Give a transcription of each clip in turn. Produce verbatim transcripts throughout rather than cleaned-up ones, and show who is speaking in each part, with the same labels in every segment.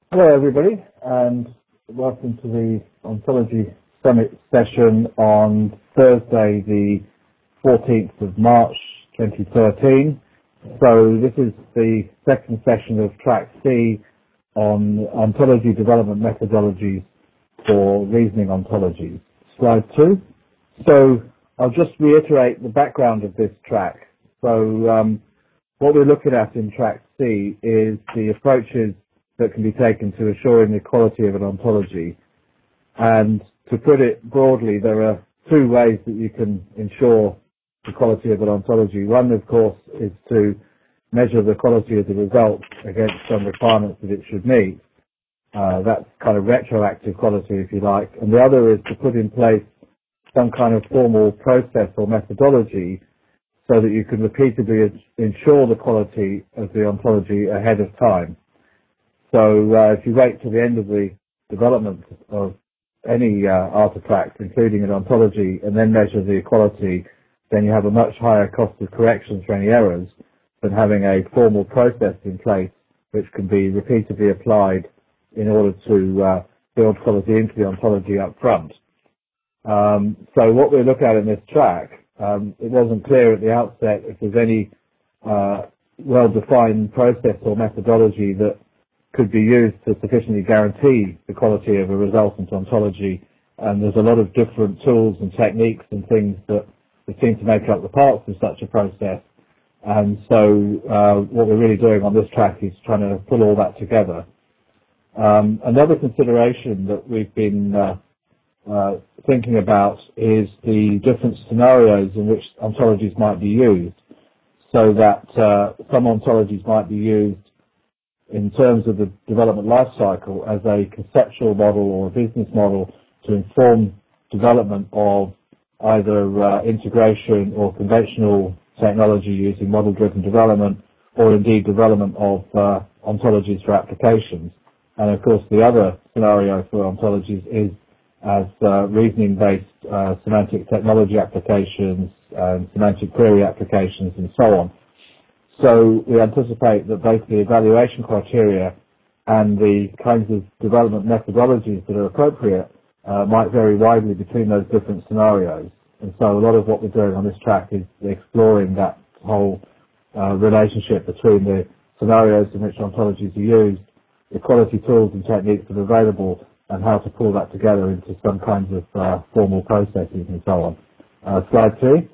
Speaker 1: Hello, everybody, and welcome to the Ontology Summit session on Thursday, the fourteenth of March, twenty thirteen. So this is the second session of Track C on ontology development methodologies for reasoning ontologies. Slide two. So I'll just reiterate the background of this track. So um, what we're looking at in Track C is the approaches that can be taken to assuring the quality of an ontology. And to put it broadly, there are two ways that you can ensure the quality of an ontology. One, of course, is to measure the quality of the result against some requirements that it should meet. Uh, that's kind of retroactive quality, if you like. And the other is to put in place some kind of formal process or methodology so that you can repeatedly ensure the quality of the ontology ahead of time. So uh, if you wait till the end of the development of any uh, artifact, including an ontology, and then measure the quality, then you have a much higher cost of corrections for any errors than having a formal process in place which can be repeatedly applied in order to uh, build quality into the ontology up front. Um, so what we look at in this track, um, it wasn't clear at the outset if there's any uh, well-defined process or methodology that could be used to sufficiently guarantee the quality of a resultant ontology, and there's a lot of different tools and techniques and things that, that seem to make up the parts of such a process. And so uh, what we're really doing on this track is trying to pull all that together. Um, another consideration that we've been uh, uh, thinking about is the different scenarios in which ontologies might be used, so that uh, some ontologies might be used in terms of the development life cycle as a conceptual model or a business model to inform development of either uh, integration or conventional technology using model-driven development, or indeed development of uh, ontologies for applications. And of course the other scenario for ontologies is as uh, reasoning-based uh, semantic technology applications, um, semantic query applications, and so on. So we anticipate that both the evaluation criteria and the kinds of development methodologies that are appropriate uh, might vary widely between those different scenarios. And so a lot of what we're doing on this track is exploring that whole uh, relationship between the scenarios in which ontologies are used, the quality tools and techniques that are available, and how to pull that together into some kinds of uh, formal processes and so on. Uh, slide three.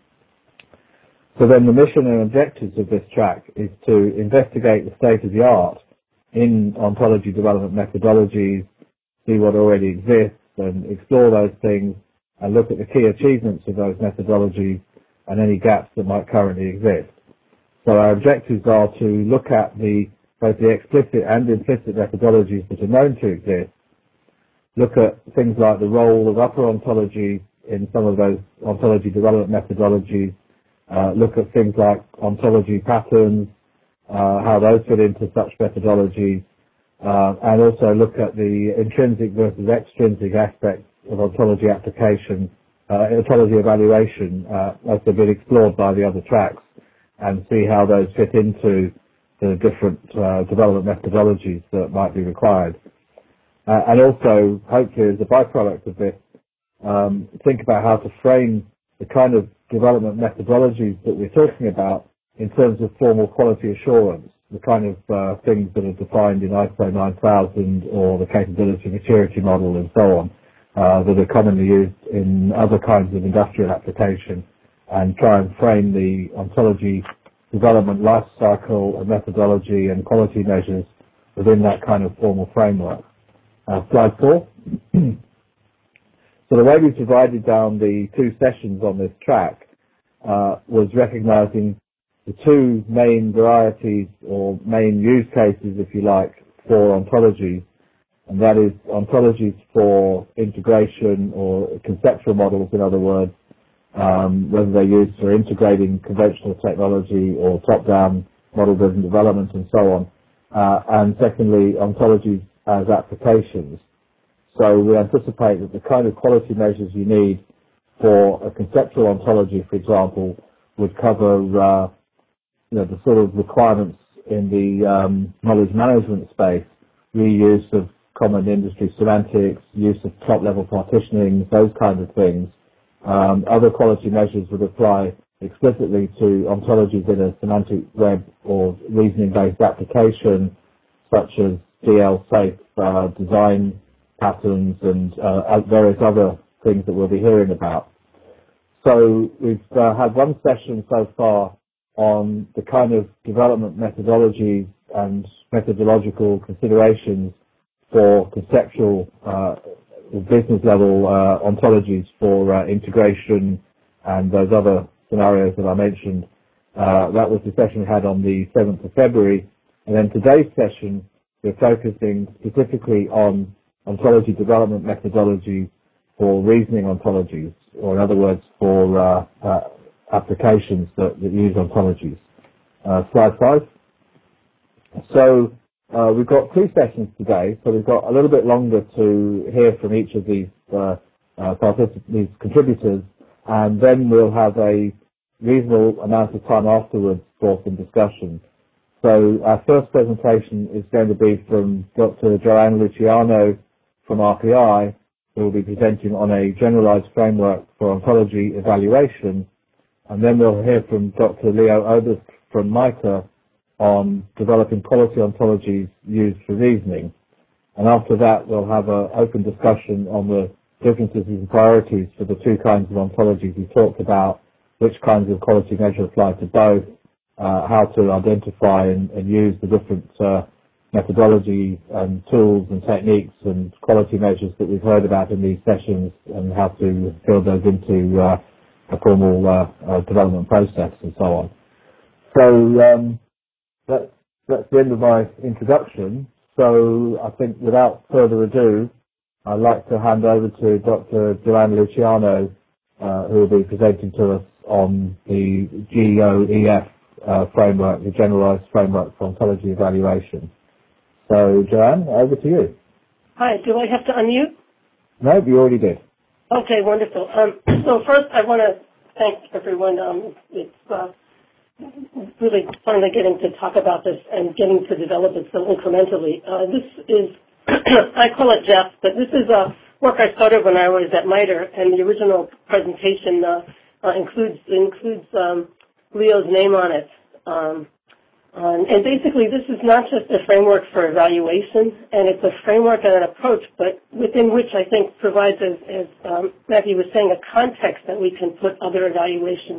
Speaker 1: So then the mission and objectives of this track is to investigate the state of the art in ontology development methodologies, see what already exists, and explore those things, and look at the key achievements of those methodologies and any gaps that might currently exist. So our objectives are to look at the both the explicit and implicit methodologies that are known to exist, look at things like the role of upper ontology in some of those ontology development methodologies, Uh, look at things like ontology patterns, uh, how those fit into such methodologies, uh, and also look at the intrinsic versus extrinsic aspects of ontology application, uh, ontology evaluation, uh, as they've been explored by the other tracks, and see how those fit into the different uh, development methodologies that might be required. Uh, and also, hopefully, as a byproduct of this, um, think about how to frame the kind of development methodologies that we're talking about in terms of formal quality assurance, the kind of uh, things that are defined in I S O nine thousand or the capability maturity model and so on, uh, that are commonly used in other kinds of industrial application, and try and frame the ontology development life cycle and methodology and quality measures within that kind of formal framework. Uh, slide four. So the way we've divided down the two sessions on this track uh, was recognizing the two main varieties or main use cases, if you like, for ontologies, and that is ontologies for integration or conceptual models, in other words, um, whether they're used for integrating conventional technology or top-down model-driven development and so on, uh, and secondly, ontologies as applications. So we anticipate that the kind of quality measures you need for a conceptual ontology, for example, would cover uh, you know, the sort of requirements in the um, knowledge management space reuse of common industry semantics, use of top-level partitioning, those kinds of things. Um, other quality measures would apply explicitly to ontologies in a semantic web or reasoning-based application, such as D L-safe uh, design patterns and uh, various other things that we'll be hearing about. So we've uh, had one session so far on the kind of development methodologies and methodological considerations for conceptual uh, business level uh, ontologies for uh, integration and those other scenarios that I mentioned. Uh, that was the session we had on the seventh of February. And then today's session, we're focusing specifically on ontology development methodologies for reasoning ontologies, or in other words, for uh, uh, applications that, that use ontologies. Uh, slide five. So uh, we've got two sessions today, so we've got a little bit longer to hear from each of these, uh, uh, participants, these contributors, and then we'll have a reasonable amount of time afterwards for some discussion. So our first presentation is going to be from Doctor Joanne Luciano from R P I, who will be presenting on a generalized framework for ontology evaluation. And then we'll hear from Doctor Leo Oberst from MITRE on developing quality ontologies used for reasoning. And after that, we'll have an open discussion on the differences and priorities for the two kinds of ontologies we talked about, which kinds of quality measure apply to both, uh, how to identify and, and use the different uh, methodology and tools and techniques and quality measures that we've heard about in these sessions, and how to build those into uh, a formal uh, uh, development process and so on. So um, that's, that's the end of my introduction. So I think without further ado, I'd like to hand over to Doctor Joanne Luciano, uh, who will be presenting to us on the G O E F uh, framework, the Generalized Framework for Ontology Evaluation. So, Joanne, over to you.
Speaker 2: Hi, do I have to unmute?
Speaker 1: No, you already did.
Speaker 2: Okay, wonderful. Um, so first, I want to thank everyone. Um, it's uh, really finally getting to talk about this and getting to develop it so incrementally. Uh, this is, I call it Jeff, but this is uh, work I started when I was at MITRE, and the original presentation uh, uh, includes includes um, Leo's name on it. Um, Um, and basically, this is not just a framework for evaluation, and it's a framework and an approach, but within which I think provides, as, as um, Matthew was saying, a context that we can put other evaluation,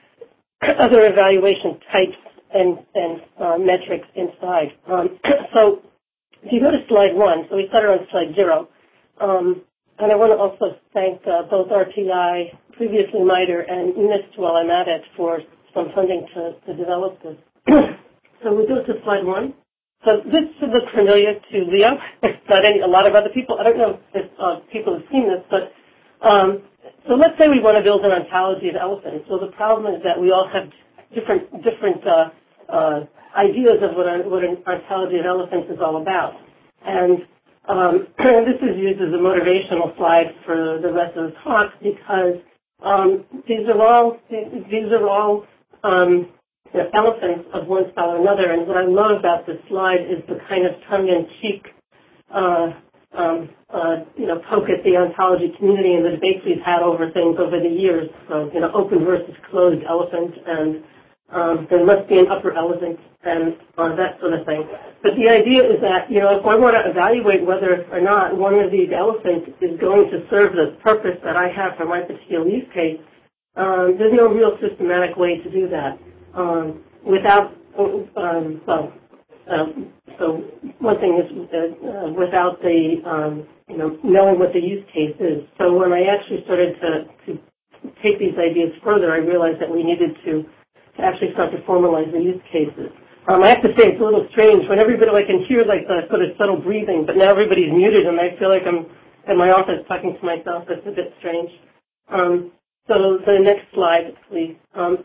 Speaker 2: other evaluation types and, and uh, metrics inside. Um, so, if you go to slide one, so we started on slide zero, um, and I want to also thank uh, both R P I, previously MITRE, and NIST while I'm at it for some funding to, to develop this. So we go to slide one. So this should look familiar to Leo, not any, a lot of other people. I don't know if uh, people have seen this, but um, so let's say we want to build an ontology of elephants. So the problem is that we all have different different uh, uh, ideas of what, a, what an ontology of elephants is all about. And um, this is used as a motivational slide for the rest of the talk, because um, these are all these are all um, the elephants of one style or another. And what I love about this slide is the kind of tongue-in-cheek, uh, um, uh, you know, poke at the ontology community and the debates we've had over things over the years. So, you know, open versus closed elephant, and um, there must be an upper elephant, and uh, that sort of thing. But the idea is that, you know, if I want to evaluate whether or not one of these elephants is going to serve the purpose that I have for my particular use case, um, there's no real systematic way to do that. Um, without, um, well, um, so one thing is uh, uh, without the, um, you know, knowing what the use case is. So when I actually started to, to take these ideas further, I realized that we needed to, to actually start to formalize the use cases. Um, I have to say it's a little strange when everybody, I can hear like the sort of subtle breathing, but now everybody's muted and I feel like I'm in my office talking to myself. It's a bit strange. Um, so the next slide, please. Um,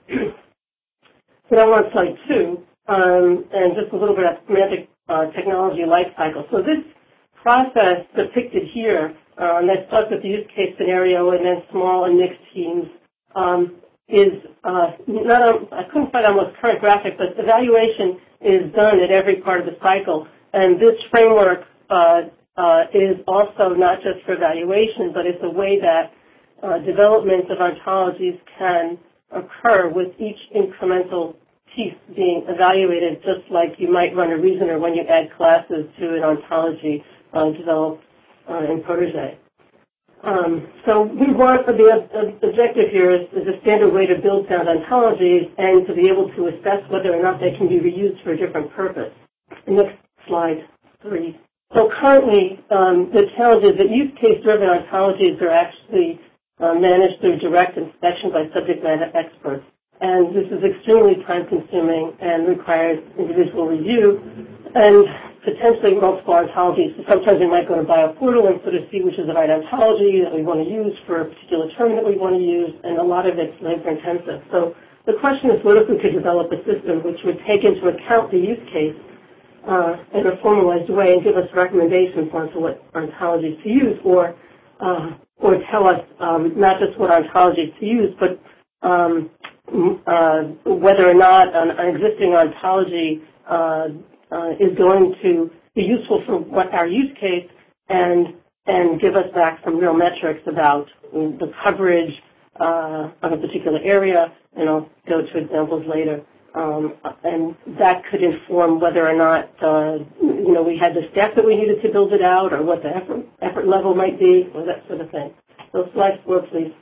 Speaker 2: So now we're on slide two, um, and just a little bit of semantic uh, technology life cycle. So this process depicted here, uh, and that starts with the use case scenario and then small and mixed teams, um, is uh, not a, I couldn't find our most current graphic, but evaluation is done at every part of the cycle. And this framework uh, uh, is also not just for evaluation, but it's a way that uh, development of ontologies can occur with each incremental piece being evaluated, just like you might run a reasoner when you add classes to an ontology uh, developed uh, in Protege. Um, so we want, the uh, objective here is, is a standard way to build sound ontologies and to be able to assess whether or not they can be reused for a different purpose. Next slide, three. So currently, um, the challenge is that use case-driven ontologies are actually uh, managed through direct inspection by subject matter experts. And this is extremely time-consuming and requires individual review and potentially multiple ontologies. So sometimes we might go to BioPortal and sort of see which is the right ontology that we want to use for a particular term that we want to use, and a lot of it's labor-intensive. So the question is, what if we could develop a system which would take into account the use case uh, in a formalized way and give us recommendations on to what ontologies to use, or uh, or tell us um, not just what ontologies to use, but um, uh, whether or not an, an existing ontology uh, Uh, is going to be useful for what our use case and and give us back some real metrics about the coverage uh, of a particular area, and I'll go to examples later. Um, and that could inform whether or not uh, you know we had the staff that we needed to build it out, or what the effort effort level might be, or that sort of thing. So slide four, please.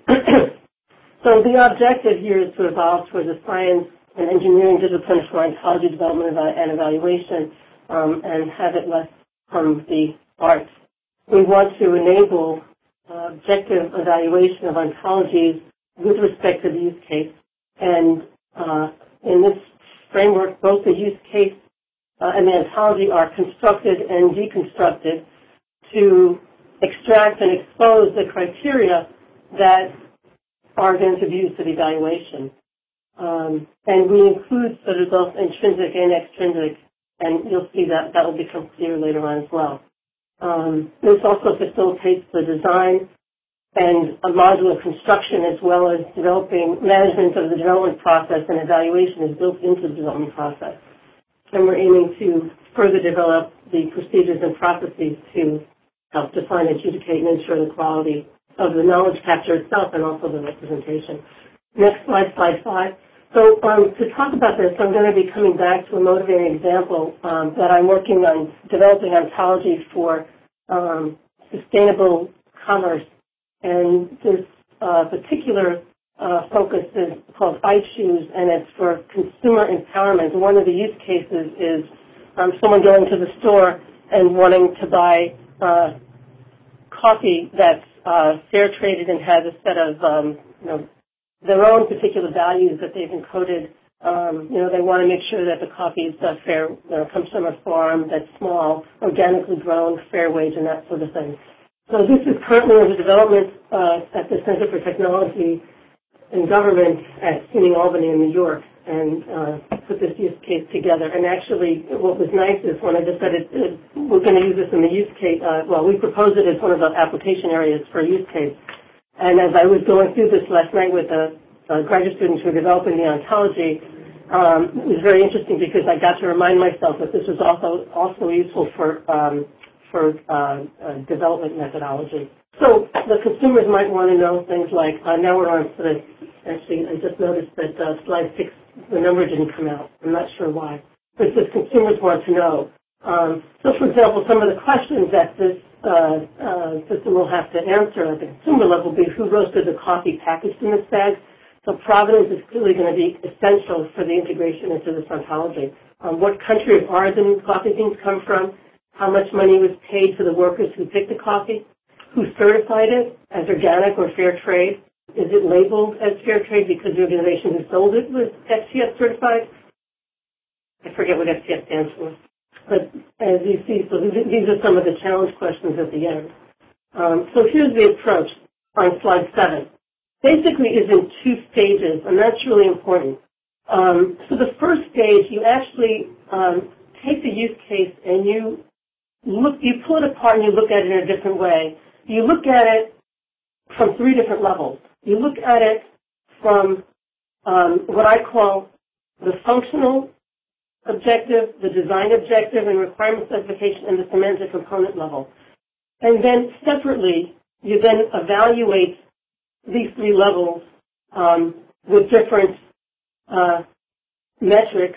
Speaker 2: So the objective here is to evolve towards a science and engineering discipline for ontology development and evaluation, um, and have it less from the arts. We want to enable uh, objective evaluation of ontologies with respect to the use case. And uh, in this framework, both the use case uh, and the ontology are constructed and deconstructed to extract and expose the criteria that are going to be used for the evaluation. Um, and we include sort of both intrinsic and extrinsic, and you'll see that that will become clear later on as well. Um, this also facilitates the design and a modular construction, as well as developing management of the development process, and evaluation is built into the development process. And we're aiming to further develop the procedures and processes to help define, adjudicate, and ensure the quality of the knowledge capture itself and also the representation. Next slide, slide five. So um, to talk about this, I'm going to be coming back to a motivating example um, that I'm working on developing ontology for um, sustainable commerce. And this uh, particular uh, focus is called iChoose, and it's for consumer empowerment. One of the use cases is um, someone going to the store and wanting to buy uh, coffee that's uh, fair traded and has a set of um, you know, their own particular values that they've encoded. Um, you know, they want to make sure that the coffee is uh, fair, you know, comes from a farm that's small, organically grown, fair wage, and that sort of thing. So this is currently under development uh, at the Center for Technology and Government at SUNY Albany in New York, and uh, put this use case together. And actually, what was nice is when I decided uh, we're going to use this in the use case, uh, well, we proposed it as one of the application areas for a use case. And as I was going through this last night with the uh, graduate students who were developing the ontology, um, it was very interesting because I got to remind myself that this was also also useful for um, for uh, uh, development methodology. So the consumers might want to know things like, uh, now we're on to the, actually I just noticed that uh, slide six, the number didn't come out. I'm not sure why. But it says consumers want to know. Um, so for example, some of the questions that this Uh, uh, system will have to answer at the consumer level be who roasted the coffee packaged in this bag. So provenance is clearly going to be essential for the integration into this ontology. Um, what country of origin coffee beans come from? How much money was paid to the workers who picked the coffee? Who certified it as organic or fair trade? Is it labeled as fair trade because the organization who sold it was F T S certified? I forget what F T S stands for. But as you see, so these are some of the challenge questions at the end. Um, so here's the approach on slide seven. Basically is in two stages, and that's really important. Um, so the first stage, you actually um, take the use case and you look, you pull it apart and you look at it in a different way. You look at it from three different levels. You look at it from um, what I call the functional objective, the design objective and requirement specification, and the semantic component level. And then separately, you then evaluate these three levels um, with different uh, metrics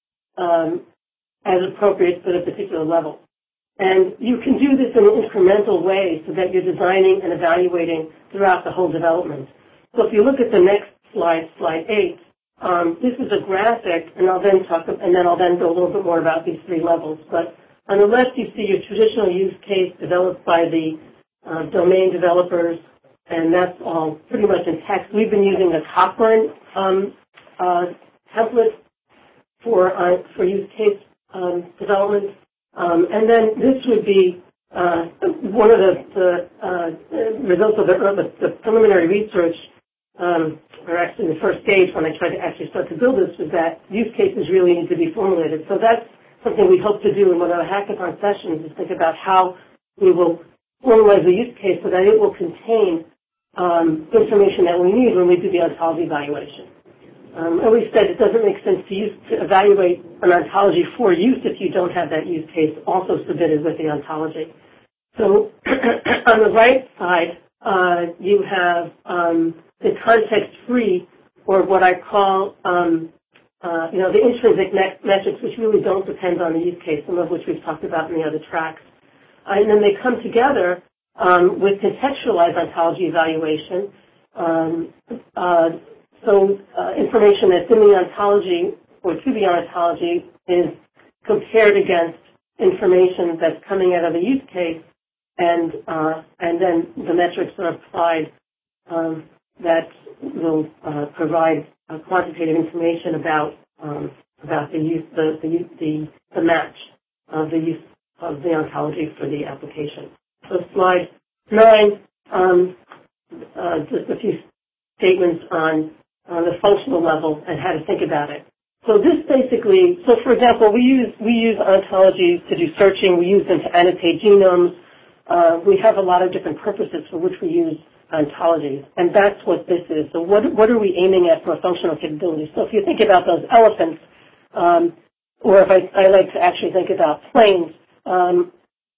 Speaker 2: um, as appropriate for the particular level. And you can do this in an incremental way so that you're designing and evaluating throughout the whole development. So if you look at the next slide, slide eight, um, this is a graphic, and I'll then talk, and then I'll then go a little bit more about these three levels. But on the left, you see your traditional use case developed by the uh, domain developers, and that's all pretty much in text. We've been using the Cochrane um, uh, template for uh, for use case um, development. Um, and then this would be uh, one of the, the uh, results of the, the, the preliminary research, um, or actually the first stage when I tried to actually start to build this, was that use cases really need to be formulated. So that's something we hope to do in one of the hackathon sessions, is think about how we will formalize the use case so that it will contain um, information that we need when we do the ontology evaluation. Um, and we've said it doesn't make sense to, use, to evaluate an ontology for use if you don't have that use case also submitted with the ontology. So on the right side, uh, you have um, the context-free, or what I call, um, uh, you know, the intrinsic me- metrics, which really don't depend on the use case, some of which we've talked about in the other tracks. Uh, and then they come together um, with contextualized ontology evaluation. Um, uh, So uh, information that's in the ontology or to the ontology is compared against information that's coming out of the use case, and uh, and then the metrics are applied um, that will uh, provide uh, quantitative information about um, about the use the the, the the match of the use of the ontology for the application. So slide nine, um, uh, just a few statements on on the functional level and how to think about it. So this basically, so for example, we use we use ontologies to do searching. We use them to annotate genomes. Uh, we have a lot of different purposes for which we use ontologies, and that's what this is. So what what are we aiming at from a functional capability? So if you think about those elephants, um, or if I, I like to actually think about planes, um,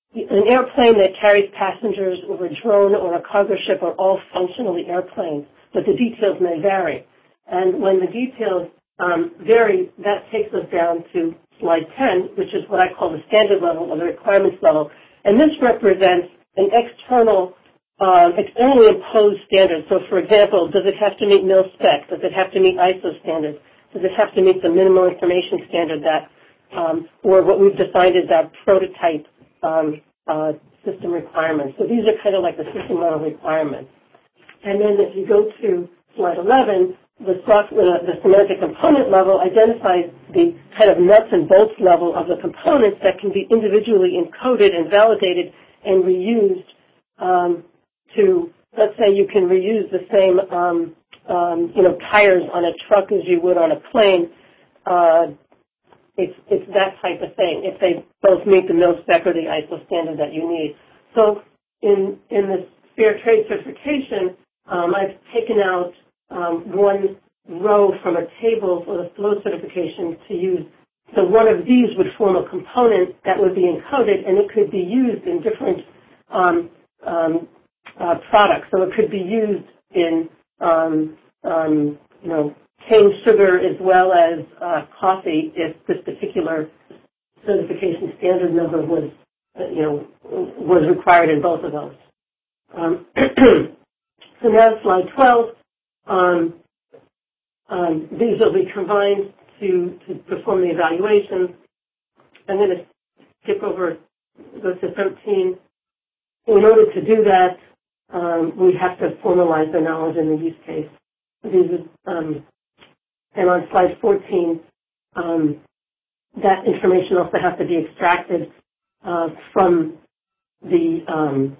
Speaker 2: an airplane that carries passengers or a drone or a cargo ship are all functionally airplanes, but the details may vary. And when the details um, vary, that takes us down to slide ten, which is what I call the standard level or the requirements level. And this represents an external, uh, externally imposed standard. So, for example, does it have to meet mil-spec? Does it have to meet I S O standards? Does it have to meet the minimal information standard that, um, or what we've defined as our prototype um, uh, system requirements? So these are kind of like the system level requirements. And then if you go to slide eleven, the, software, the semantic component level identifies the kind of nuts and bolts level of the components that can be individually encoded and validated and reused um, to, let's say you can reuse the same, um, um, you know, tires on a truck as you would on a plane. Uh, it's, it's that type of thing, if they both meet the mil-spec or the I S O standard that you need. So in, in this fair trade certification, um, I've taken out Um, one row from a table for the flow certification to use. So one of these would form a component that would be encoded, and it could be used in different um, um, uh, products. So it could be used in, um, um, you know, cane sugar as well as uh, coffee if this particular certification standard number was, uh, you know, was required in both of those. Um, so now slide twelve. Um, um, these will be combined to, to perform the evaluation. I'm going to skip over, go to thirteen. In order to do that, um, we have to formalize the knowledge in the use case. These are, um, and on slide fourteen, um, that information also has to be extracted uh, from the um,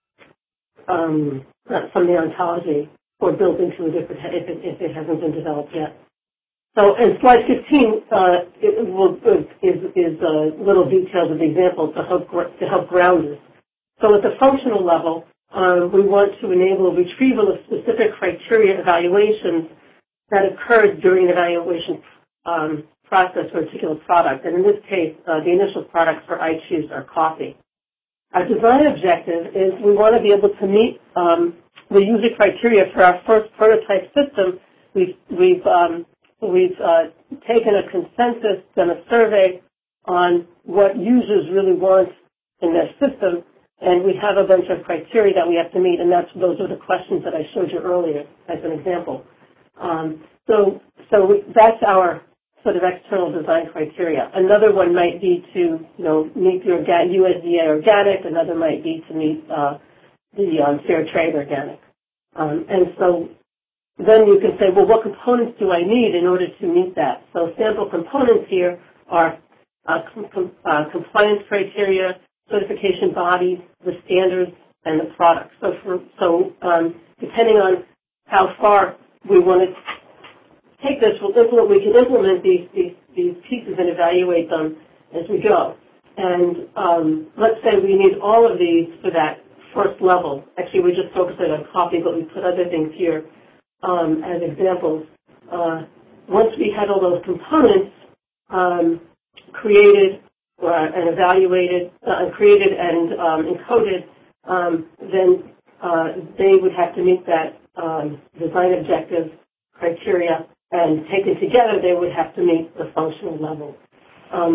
Speaker 2: um, from the ontology, or built into a different head if it, if it hasn't been developed yet. So in slide fifteen uh, it will, is, is uh, little details of the examples to help, to help ground this. So at the functional level, uh, we want to enable retrieval of specific criteria evaluations that occurred during the evaluation um, process for a particular product. And in this case, uh, the initial products for I choose are coffee. Our design objective is we want to be able to meet um, the user criteria for our first prototype system. We've, we've, um, we've uh, taken a consensus, done a survey on what users really want in their system, and we have a bunch of criteria that we have to meet, and that's those are the questions that I showed you earlier as an example. Um, so so we, that's our sort of external design criteria. Another one might be to you know meet the organ- U S D A organic. Another might be to meet uh, the um, fair trade organic. Um, and so then you can say, well, what components do I need in order to meet that? So sample components here are uh, com- com- uh, compliance criteria, certification bodies, the standards, and the products. So, for, so um, depending on how far we want to take this, we'll implement, we can implement these, these, these pieces and evaluate them as we go. And um, let's say we need all of these for that first level. Actually, we just focused on coffee, but we put other things here um, as examples. Uh, once we had all those components um, created, Uh, and evaluated, uh, created and um, encoded, um, then uh, they would have to meet that um, design objective criteria, and taken together, they would have to meet the functional level. Um,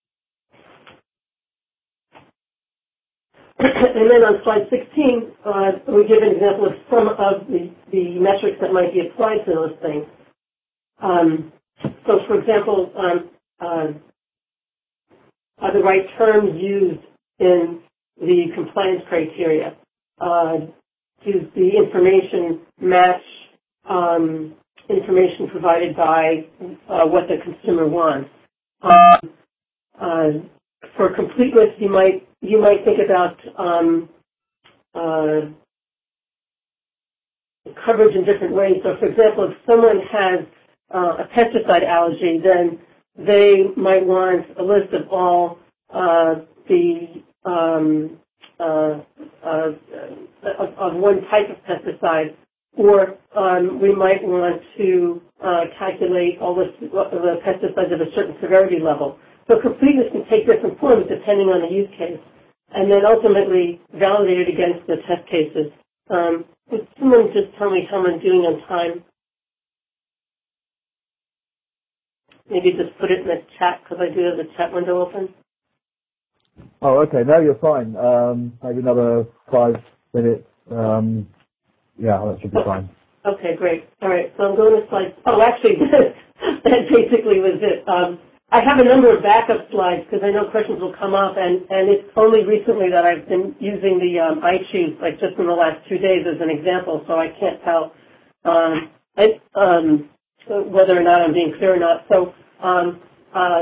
Speaker 2: and then on slide sixteen, uh, we give an example of some of the, the metrics that might be applied to those things. Um, so, for example, um, uh, are the right terms used in the compliance criteria? Uh, does the information match um, information provided by uh, what the consumer wants? Um, uh, for completeness, you might you might think about um, uh, coverage in different ways. So, for example, if someone has uh, a pesticide allergy, then they might want a list of all uh, the um, uh, uh, of, of one type of pesticide, or um, we might want to uh, calculate all the, the pesticides at a certain severity level. So completeness can take different forms depending on the use case, and then ultimately validate it against the test cases. Um, would someone just tell me how I'm doing on time? Maybe just put it in the chat, because I do have the chat window open.
Speaker 1: Oh, okay. No, you're fine. Um, maybe another five minutes. Um, yeah, that should be
Speaker 2: oh,
Speaker 1: fine.
Speaker 2: Okay, great. All right, so I'm going to slide. Oh, actually, that basically was it. Um, I have a number of backup slides because I know questions will come up, and, and it's only recently that I've been using the um, I choose, like just in the last two days as an example, so I can't tell um, I, um, whether or not I'm being clear or not. So um, uh,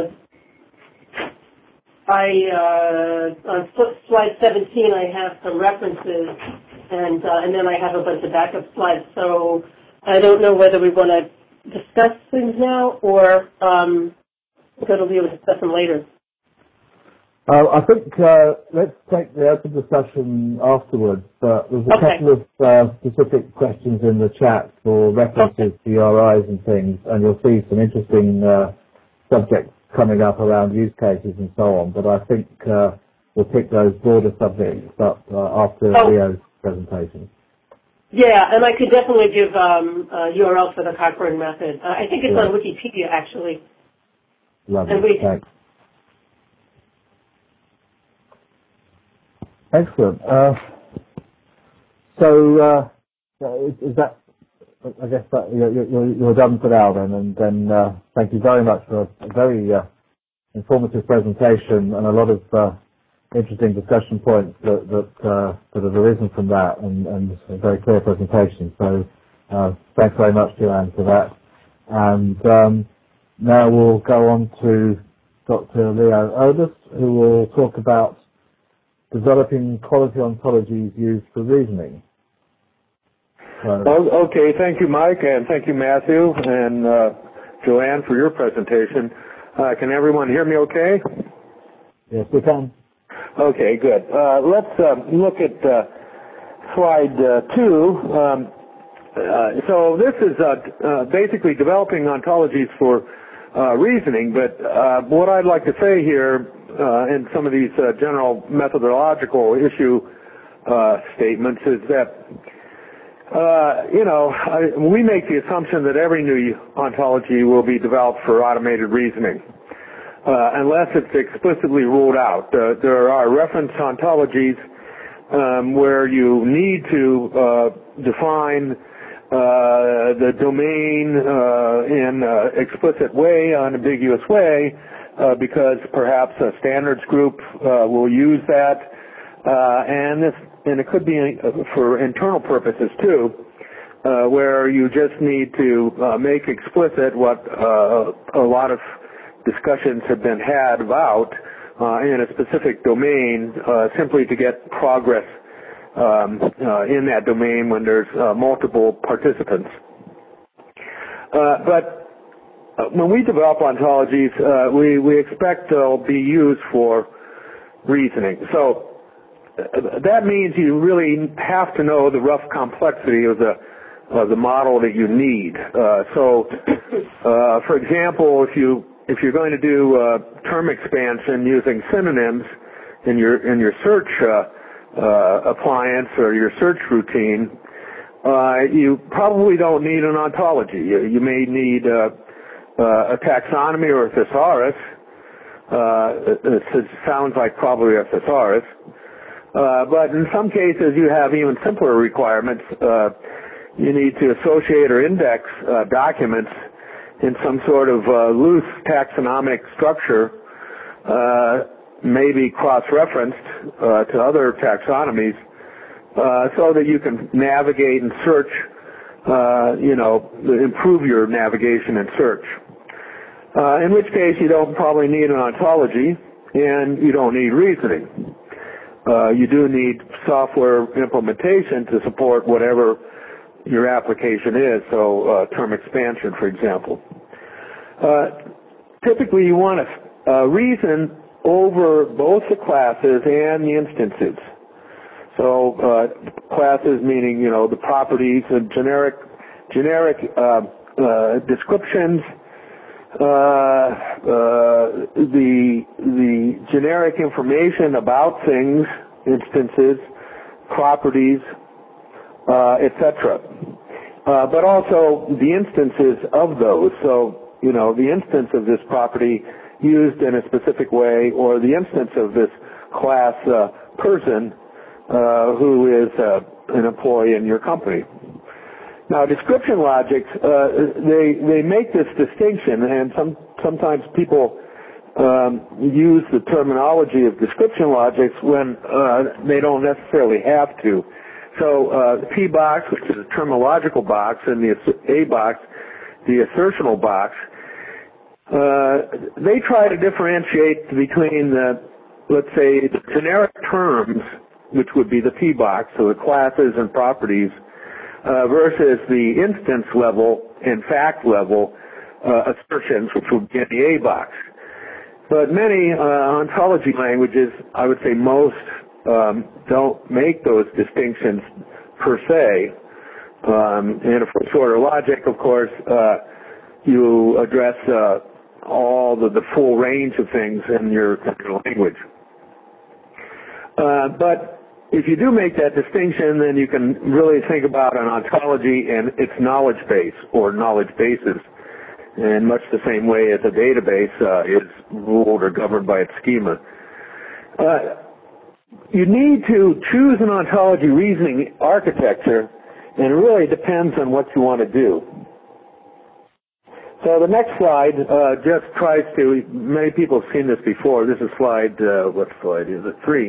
Speaker 2: I, uh, on slide seventeen, I have some references, and uh, and then I have a bunch of backup slides. So I don't know whether we want to discuss things now or um, go to Leo to discuss them later.
Speaker 1: Uh, I think uh, let's take the open discussion afterwards, but there's a
Speaker 2: Okay.
Speaker 1: couple of uh, specific questions in the chat for references
Speaker 2: Okay.
Speaker 1: to U R Is and things, and you'll see some interesting uh, subjects coming up around use cases and so on, but I think uh, we'll pick those broader subjects up uh, after
Speaker 2: Oh.
Speaker 1: Leo's presentation.
Speaker 2: Yeah, and I could definitely give um, a U R L for the Cochrane method. Uh, I think it's
Speaker 1: Yeah.
Speaker 2: on Wikipedia, actually.
Speaker 1: Lovely.
Speaker 2: And we,
Speaker 1: Thanks. Excellent. Uh, so uh, is, is that, I guess that you're, you're, you're done for now then, and then uh, thank you very much for a very uh, informative presentation and a lot of uh, interesting discussion points that that, uh, that have arisen from that, and, and a very clear presentation. So uh, thanks very much, Joanne, for that. And um, now we'll go on to Doctor Leo Oberst, who will talk about developing quality ontologies used for reasoning. So,
Speaker 3: Oh, okay, thank you, Mike, and thank you, Matthew, and uh, Joanne, for your presentation. Uh, can everyone hear me okay?
Speaker 1: yes, we can.
Speaker 3: Okay, good. Uh, let's uh, look at uh, slide uh, two. Um, uh, so this is uh, uh, basically developing ontologies for uh, reasoning. But uh, what I'd like to say here uh, in some of these uh, general methodological issue uh, statements is that, uh, you know, I, we make the assumption that every new ontology will be developed for automated reasoning, uh, unless it's explicitly ruled out. Uh, there are reference ontologies um, where you need to uh, define Uh, the domain uh, in an explicit way, unambiguous way, uh, because perhaps a standards group uh, will use that, uh, and this, and it could be for internal purposes too, uh, where you just need to uh, make explicit what uh, a lot of discussions have been had about uh, in a specific domain, uh, simply to get progress Um, uh, in that domain when there's uh, multiple participants. Uh, but uh, when we develop ontologies, uh, we, we expect they'll be used for reasoning. So uh, that means you really have to know the rough complexity of the of the model that you need. Uh, so, uh, for example, if you if you're going to do uh, term expansion using synonyms in your in your search Uh, Uh, appliance or your search routine, uh, you probably don't need an ontology. You, you may need uh, uh, a taxonomy or a thesaurus. Uh, it, it sounds like probably a thesaurus. Uh, but in some cases, you have even simpler requirements. Uh, you need to associate or index uh, documents in some sort of uh, loose taxonomic structure, uh, maybe cross-referenced uh, to other taxonomies, uh, so that you can navigate and search, uh, you know, improve your navigation and search. Uh, in which case, you don't probably need an ontology, and you don't need reasoning. Uh, you do need software implementation to support whatever your application is, so uh, term expansion, for example. Uh, typically, you want to uh, reason over both the classes and the instances. So uh, classes meaning, you know, the properties, the generic generic uh, uh, descriptions, uh, uh, the the generic information about things, instances, properties, uh, et cetera. Uh, but also the instances of those. So, you know, the instance of this property used in a specific way, or the instance of this class uh, person uh, who is uh, an employee in your company. Now, description logics, uh, they they make this distinction, and some sometimes people um, use the terminology of description logics when uh, they don't necessarily have to. So uh, the P box, which is a terminological box, and the A box, the assertional box, Uh, they try to differentiate between the, let's say, the generic terms, which would be the P box, so the classes and properties, uh, versus the instance level and fact level uh, assertions, which would be in the A box. But many uh, ontology languages, I would say most, um, don't make those distinctions per se. Um, and for shorter logic, of course, uh, you address uh, all the, the full range of things in your, in your language. Uh, but if you do make that distinction, then you can really think about an ontology and its knowledge base or knowledge bases in much the same way as a database uh, is ruled or governed by its schema. Uh, you need to choose an ontology reasoning architecture, and it really depends on what you want to do. So the next slide uh, just tries to, many people have seen this before. This is slide, uh, what slide is it? Three.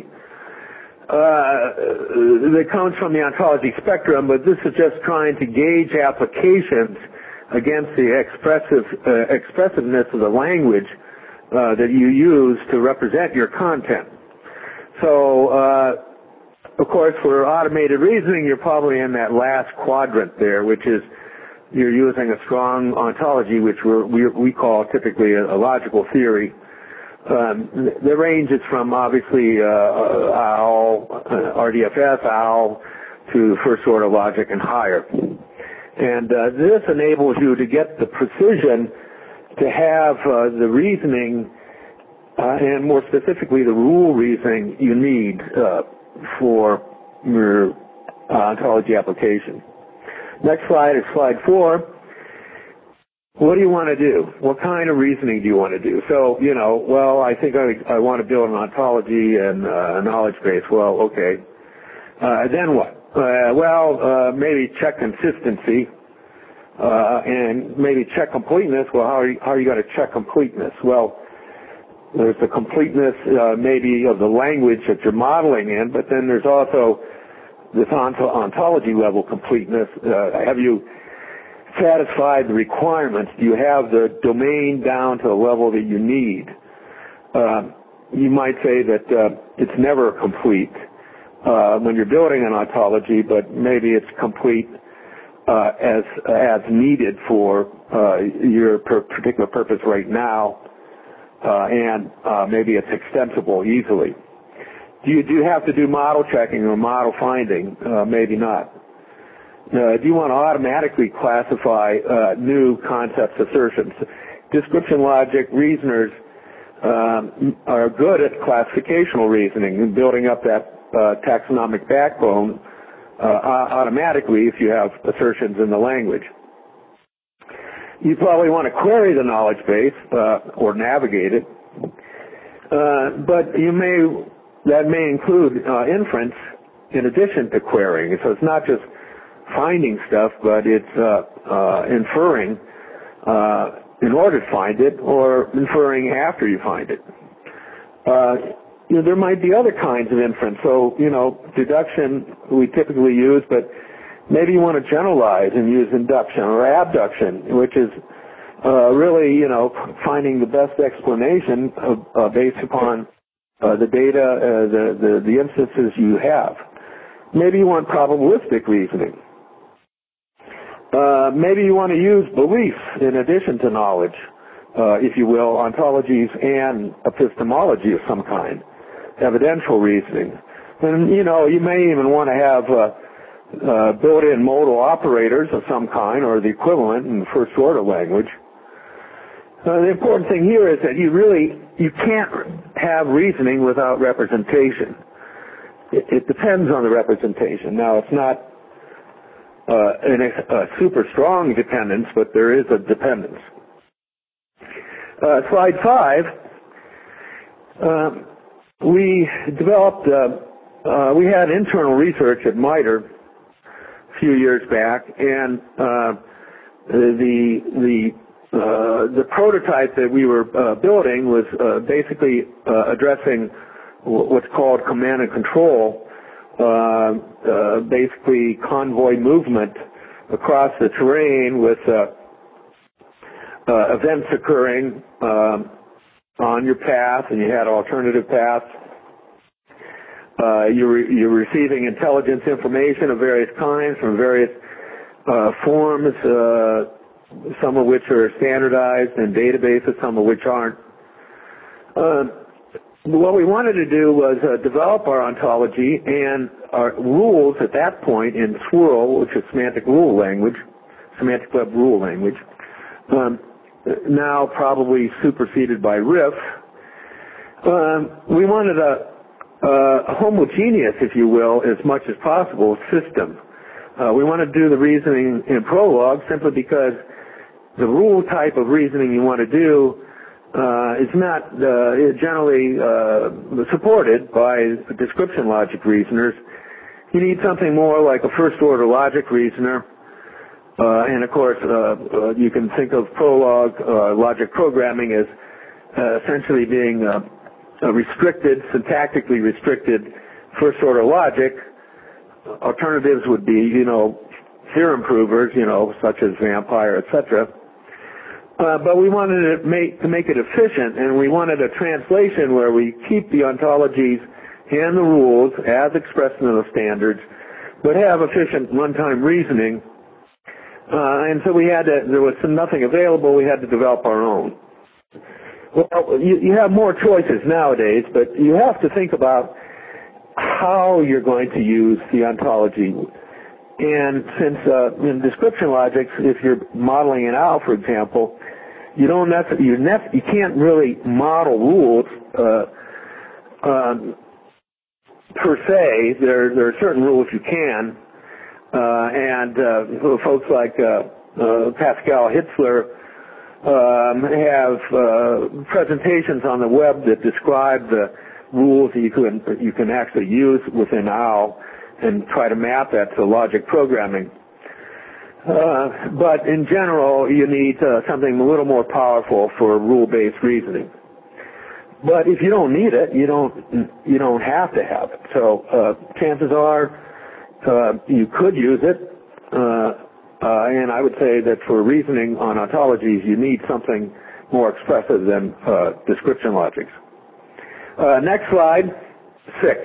Speaker 3: Uh, that comes from the ontology spectrum, but this is just trying to gauge applications against the expressive uh, expressiveness of the language uh, that you use to represent your content. So, uh, of course, for automated reasoning, you're probably in that last quadrant there, which is you're using a strong ontology, which we're, we, we call typically a, a logical theory. Um, the range is from obviously uh, O W L, uh, R D F S, O W L, to first order logic and higher. And uh, this enables you to get the precision to have uh, the reasoning, uh, and more specifically the rule reasoning you need uh, for your uh, ontology application. Next slide is slide four. What do you want to do? What kind of reasoning do you want to do? So, you know, well, I think I, I want to build an ontology and uh, a knowledge base. Well, okay. Uh, then what? Uh, well, uh, maybe check consistency, uh, and maybe check completeness. Well, how are you, how are you going to check completeness? Well, there's the completeness uh, maybe of the language that you're modeling in, but then there's also this ont- ontology level completeness. Uh, have you satisfied the requirements? Do you have the domain down to the level that you need? Uh, you might say that uh, it's never complete uh, when you're building an ontology, but maybe it's complete uh, as as needed for uh, your per- particular purpose right now, uh, and uh, maybe it's extensible easily. Do you, do you have to do model checking or model finding? Uh, maybe not. Uh, do you want to automatically classify uh, new concepts, assertions? Description logic reasoners um, are good at classificational reasoning and building up that uh, taxonomic backbone uh, automatically if you have assertions in the language. You probably want to query the knowledge base uh, or navigate it, uh, but you may that may include uh, inference in addition to querying. So it's not just finding stuff, but it's uh, uh, inferring uh, in order to find it, or inferring after you find it. Uh, you know, there might be other kinds of inference. So, you know, deduction we typically use, but maybe you want to generalize and use induction or abduction, which is uh, really, you know, finding the best explanation of, uh, based upon uh, the data, uh, the, the the instances you have. Maybe you want probabilistic reasoning. Uh, maybe you want to use belief in addition to knowledge, uh, if you will, ontologies and epistemology of some kind, evidential reasoning. And, you know, you may even want to have uh, uh, built-in modal operators of some kind or the equivalent in first-order language. Uh, the important thing here is that you really, you can't have reasoning without representation. It, it depends on the representation. Now, it's not Uh, an, a super strong dependence, but there is a dependence. Uh, slide five, uh, we developed, uh, uh, we had internal research at MITRE a few years back, and uh, the the uh, the prototype that we were uh, building was uh, basically uh, addressing what's called command and control. Uh, uh, basically convoy movement across the terrain with uh, uh, events occurring uh, on your path, and you had alternative paths. Uh, you're, re- you're receiving intelligence information of various kinds from various uh, forms, uh, some of which are standardized in databases, some of which aren't. Uh, What we wanted to do was uh, develop our ontology and our rules at that point in SWIRL, which is semantic rule language, semantic web rule language, um, now probably superseded by RIF. Um, we wanted a, a homogeneous, if you will, as much as possible system. Uh, we want to do the reasoning in Prolog simply because the rule type of reasoning you want to do Uh, it's not uh, generally uh, supported by description logic reasoners. You need something more like a first-order logic reasoner, uh, and of course, uh, uh, you can think of Prolog uh, logic programming as uh, essentially being uh, a restricted, syntactically restricted first-order logic. Alternatives would be, you know, theorem provers, you know, such as Vampire, et cetera. Uh, but we wanted to make, to make it efficient, and we wanted a translation where we keep the ontologies and the rules as expressed in the standards, but have efficient runtime reasoning. Uh, and so we had to, there was nothing available, we had to develop our own. Well, you, you have more choices nowadays, but you have to think about how you're going to use the ontology. And since uh, in description logics, if you're modeling an owl, for example, you don't necessarily, you, ne- you can't really model rules uh, um, per se. There, there are certain rules you can, uh, and uh, folks like uh, uh, Pascal Hitzler um, have uh, presentations on the web that describe the rules that you can you can actually use within O W L and try to map that to logic programming. Uh, but in general, you need uh, something a little more powerful for rule-based reasoning. But if you don't need it, you don't you don't have to have it. So uh, chances are uh, you could use it, uh, uh, and I would say that for reasoning on ontologies, you need something more expressive than uh, description logics. Uh, next slide, six.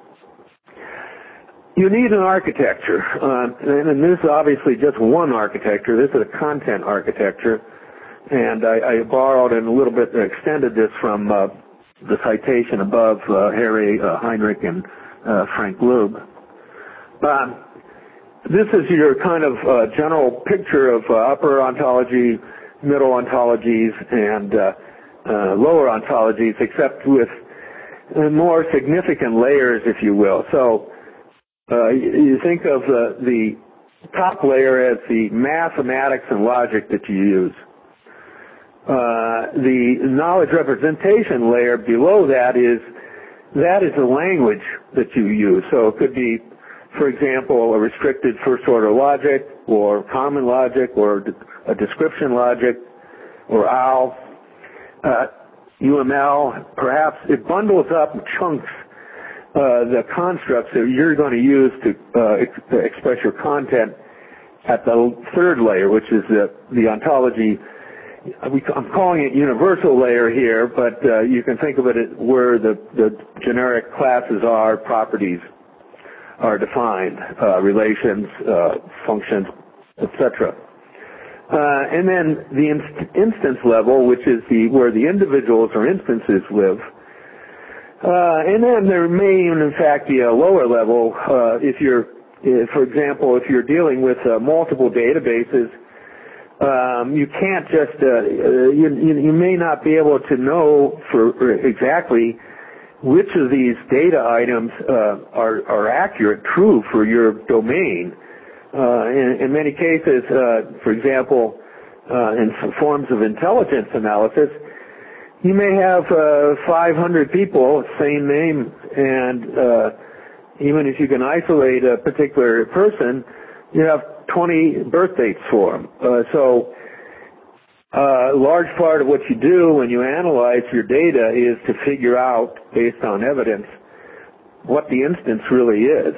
Speaker 3: You need an architecture, uh, and, and this is obviously just one architecture. This is a content architecture, and I, I borrowed and a little bit extended this from uh, the citation above, uh, Harry uh, Heinrich and uh, Frank Lube. Uh, this is your kind of uh, general picture of uh, upper ontology, middle ontologies, and uh, uh, lower ontologies, except with more significant layers, if you will. So uh, you think of the, the top layer as the mathematics and logic that you use. Uh, the knowledge representation layer below that is that is the language that you use. So it could be, for example, a restricted first-order logic, or common logic, or a description logic, or O W L. Uh, U M L, perhaps it bundles up chunks uh, the constructs that you're going to use to, uh, ex- to express your content at the third layer, which is the, the ontology. I'm calling it universal layer here, but uh, you can think of it as where the, the generic classes are, properties are defined, uh, relations, uh, functions, et cetera. Uh, and then the inst- instance level, which is the where the individuals or instances live. Uh, and then there may even, in fact, be a lower level uh, if you're, if, for example, if you're dealing with uh, multiple databases. Um, you can't just uh, you, you may not be able to know for exactly which of these data items uh, are, are accurate, true for your domain. Uh, in, in many cases, uh, for example, uh, in some forms of intelligence analysis, you may have uh, five hundred people, same name, and uh, even if you can isolate a particular person, you have twenty birth dates for them. Uh, so uh, a large part of what you do when you analyze your data is to figure out, based on evidence, what the instance really is.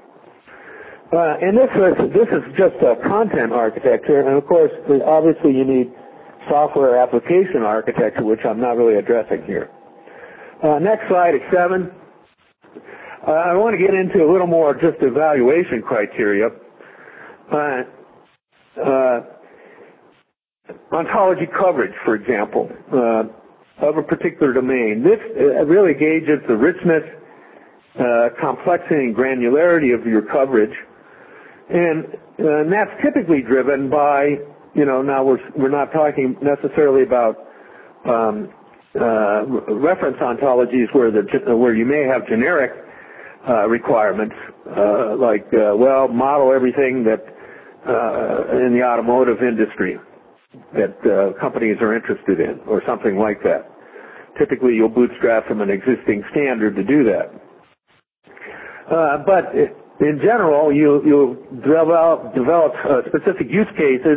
Speaker 3: Uh, and this is, this is just a content architecture, and of course, obviously you need software application architecture, which I'm not really addressing here. Uh, next slide is seven. Uh, I want to get into a little more just evaluation criteria. Uh, uh, ontology coverage, for example, uh, of a particular domain. This uh, really gauges the richness, uh, complexity, and granularity of your coverage. And, uh, and that's typically driven by, you know, now we're, we're not talking necessarily about um, uh, reference ontologies where, the, where you may have generic uh, requirements, uh, like, uh, well, model everything that uh, in the automotive industry that uh, companies are interested in, or something like that. Typically, you'll bootstrap from an existing standard to do that. Uh, but it, in general, you, you'll develop, develop uh, specific use cases,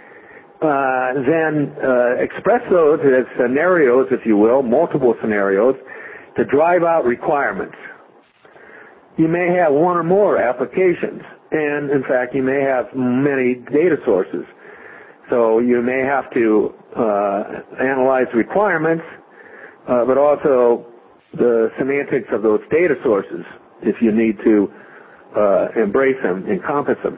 Speaker 3: uh, then uh, express those as scenarios, if you will, multiple scenarios, to drive out requirements. You may have one or more applications, and in fact, you may have many data sources. So you may have to uh, analyze requirements, uh, but also the semantics of those data sources if you need to Uh, embrace them, encompass them.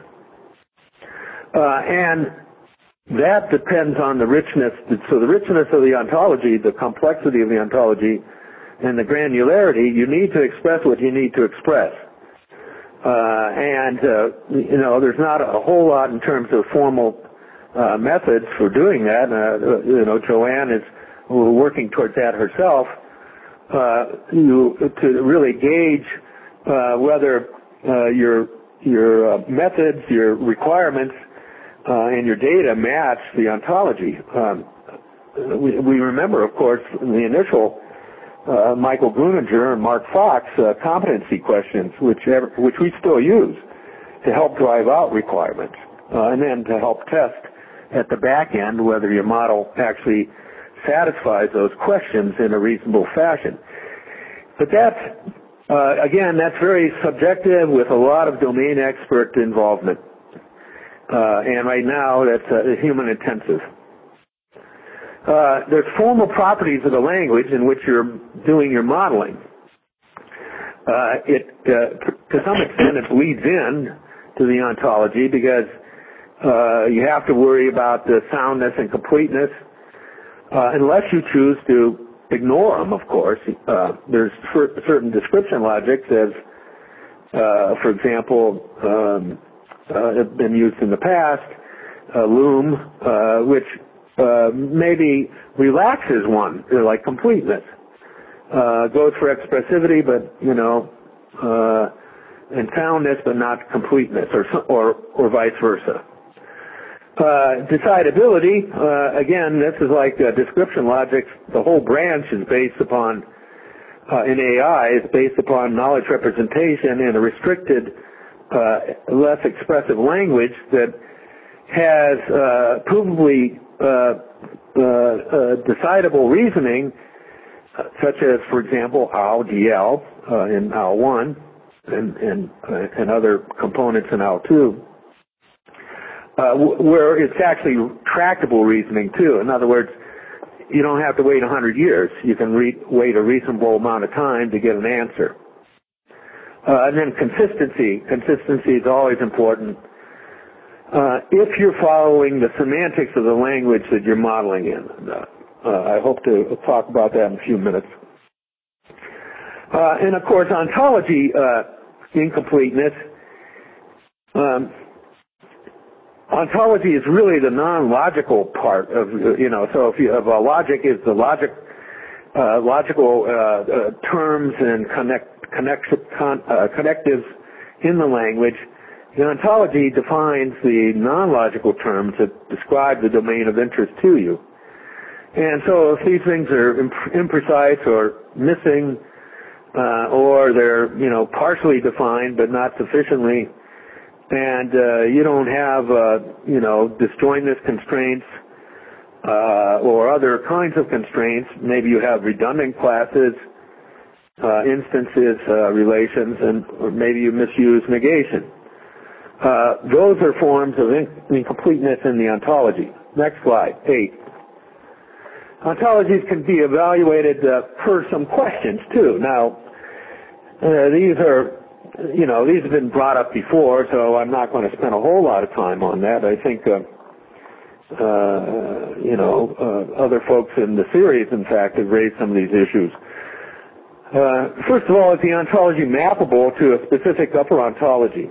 Speaker 3: Uh, and that depends on the richness. So the richness of the ontology, the complexity of the ontology, and the granularity, you need to express what you need to express. Uh, and, uh, you know, there's not a whole lot in terms of formal uh, methods for doing that. Uh, you know, Joanne is working towards that herself. Uh, you to really gauge uh, whether uh, your your uh, methods, your requirements, uh, and your data match the ontology. Um, we, we remember, of course, in the initial uh, Michael Gruninger and Mark Fox uh, competency questions, which which we still use to help drive out requirements, uh, and then to help test at the back end whether your model actually satisfies those questions in a reasonable fashion. But that's, uh, again, that's very subjective with a lot of domain expert involvement. Uh, and right now, that's uh, human intensive. Uh, there's formal properties of the language in which you're doing your modeling. Uh, it, uh, to some extent, it bleeds in to the ontology because uh, you have to worry about the soundness and completeness. Uh, unless you choose to ignore them, of course. Uh, there's certain description logics, as, uh, for example, um, uh, have been used in the past, uh, Loom, uh, which uh, maybe relaxes one, like completeness. Uh, goes for expressivity, but, you know, uh, and soundness, but not completeness, or or, or vice versa. Uh, decidability, uh, again, this is like uh, description logic. The whole branch is based upon, uh, in A I, is based upon knowledge representation in a restricted, uh, less expressive language that has uh, provably uh, uh, uh, decidable reasoning, uh, such as, for example, O W L, D L uh, in O W L one and, and, uh, and other components in O W L two. Uh, where it's actually tractable reasoning too. In other words, you don't have to wait a hundred years. You can re- wait a reasonable amount of time to get an answer. Uh, and then consistency. Consistency is always important. Uh, if you're following the semantics of the language that you're modeling in. Uh, uh, I hope to talk about that in a few minutes. Uh, and of course, ontology uh, incompleteness. Um, Ontology is really the non-logical part of, you know, so if you have a logic is the logic, uh, logical, uh, uh, terms and connect, connect, con, uh, connectives in the language. The ontology defines the non-logical terms that describe the domain of interest to you. And so if these things are imp- imprecise or missing, uh, or they're, you know, partially defined but not sufficiently, and uh, you don't have, uh, you know, disjointness constraints uh, or other kinds of constraints. Maybe you have redundant classes, uh, instances, uh, relations, and or maybe you misuse negation. Uh, those are forms of in- incompleteness in the ontology. Next slide, eight. Ontologies can be evaluated uh, per some questions too. Now, uh, these are You know, these have been brought up before, so I'm not going to spend a whole lot of time on that. I think, uh, uh, you know, uh, other folks in the series, in fact, have raised some of these issues. Uh, first of all, is the ontology mappable to a specific upper ontology?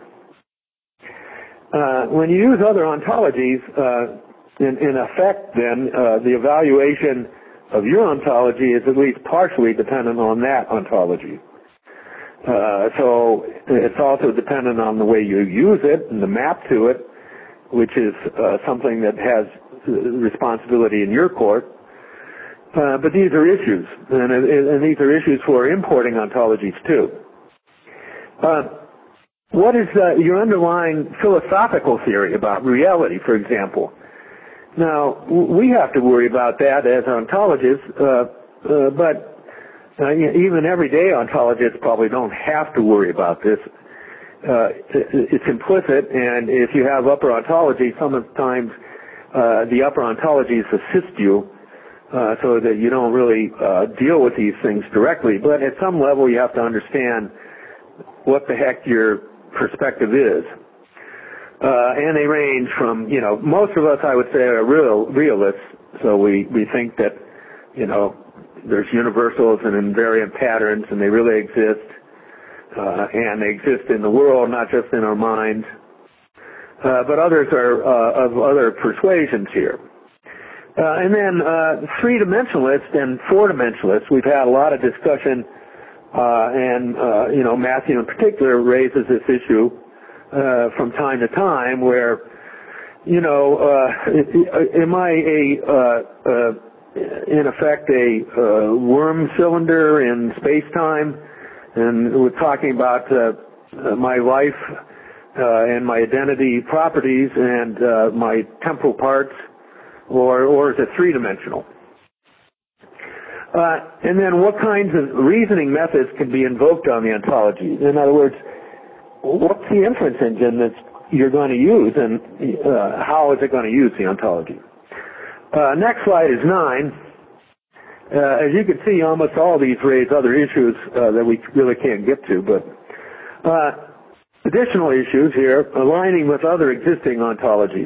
Speaker 3: Uh, when you use other ontologies, uh, in, in effect, then, uh, the evaluation of your ontology is at least partially dependent on that ontology. Uh, so it's also dependent on the way you use it and the map to it, which is uh, something that has responsibility in your court. Uh, but these are issues, and, and these are issues for importing ontologies too. Uh, what is uh, your underlying philosophical theory about reality, for example? Now, we have to worry about that as ontologists, uh, uh, but Uh, even everyday ontologists probably don't have to worry about this. Uh, it's implicit, and if you have upper ontology, sometimes uh, the upper ontologies assist you uh, so that you don't really uh, deal with these things directly. But at some level, you have to understand what the heck your perspective is. Uh, and they range from, you know, most of us, I would say, are real realists, so we, we think that, you know, there's universals and invariant patterns, and they really exist, uh, and they exist in the world, not just in our minds. uh, but others are uh, of other persuasions here. Uh, and then uh, three-dimensionalists and four-dimensionalists, we've had a lot of discussion, uh, and, uh, you know, Matthew in particular raises this issue uh, from time to time where, you know, uh, am I a, uh, uh, in effect, a uh, worm cylinder in space-time? And we're talking about uh, my life uh, and my identity properties and uh, my temporal parts, or, or is it three-dimensional? Uh, and then what kinds of reasoning methods can be invoked on the ontology? In other words, what's the inference engine that you're going to use, and uh, how is it going to use the ontology? Uh, next slide is nine. Uh, as you can see, almost all these raise other issues uh, that we really can't get to, but uh, additional issues here, aligning with other existing ontologies.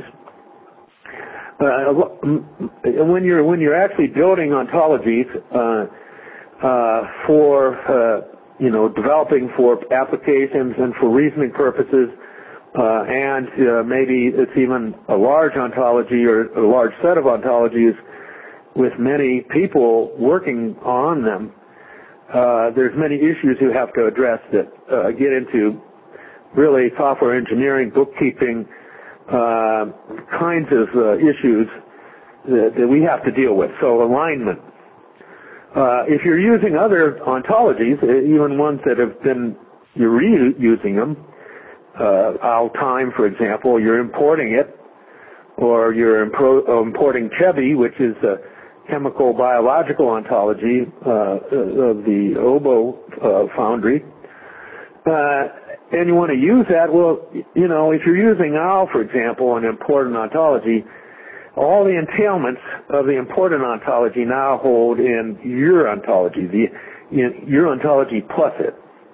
Speaker 3: Uh, when you're when you're actually building ontologies uh, uh, for uh, you know developing for applications and for reasoning purposes, uh, and uh, maybe it's even a large ontology or a large set of ontologies with many people working on them, uh, there's many issues you have to address that uh, get into really software engineering, bookkeeping, uh, kinds of uh, issues that, that we have to deal with. So alignment. Uh, if you're using other ontologies, even ones that have been, you're reusing them, uh, Al Time, for example, you're importing it, or you're impro- importing Chebby, which is a chemical biological ontology uh, of the Obo uh, foundry, uh, and you want to use that, well, you know, if you're using Al, for example, an important ontology, all the entailments of the important ontology now hold in your ontology, the in your ontology plus it.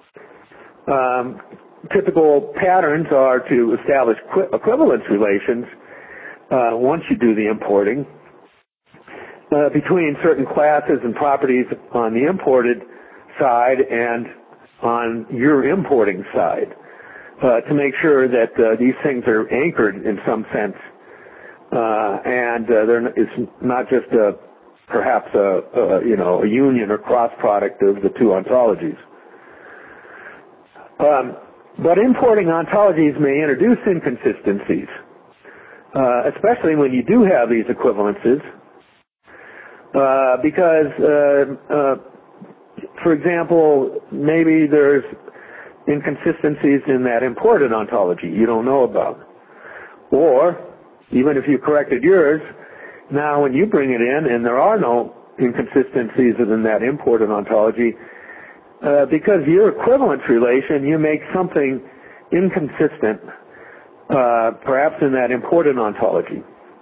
Speaker 3: Um, typical patterns are to establish qu- equivalence relations uh, once you do the importing, Uh, between certain classes and properties on the imported side and on your importing side uh, to make sure that uh, these things are anchored in some sense uh, and uh, they're, it's not just a, perhaps a, a you know a union or cross product of the two ontologies. Um, but importing ontologies may introduce inconsistencies, uh, especially when you do have these equivalences. Uh, because, uh, uh, for example, maybe there's inconsistencies in that imported ontology you don't know about. Or, even if you corrected yours, now when you bring it in and there are no inconsistencies in that imported ontology, uh, because your equivalence relation, you make something inconsistent, uh, perhaps in that imported ontology.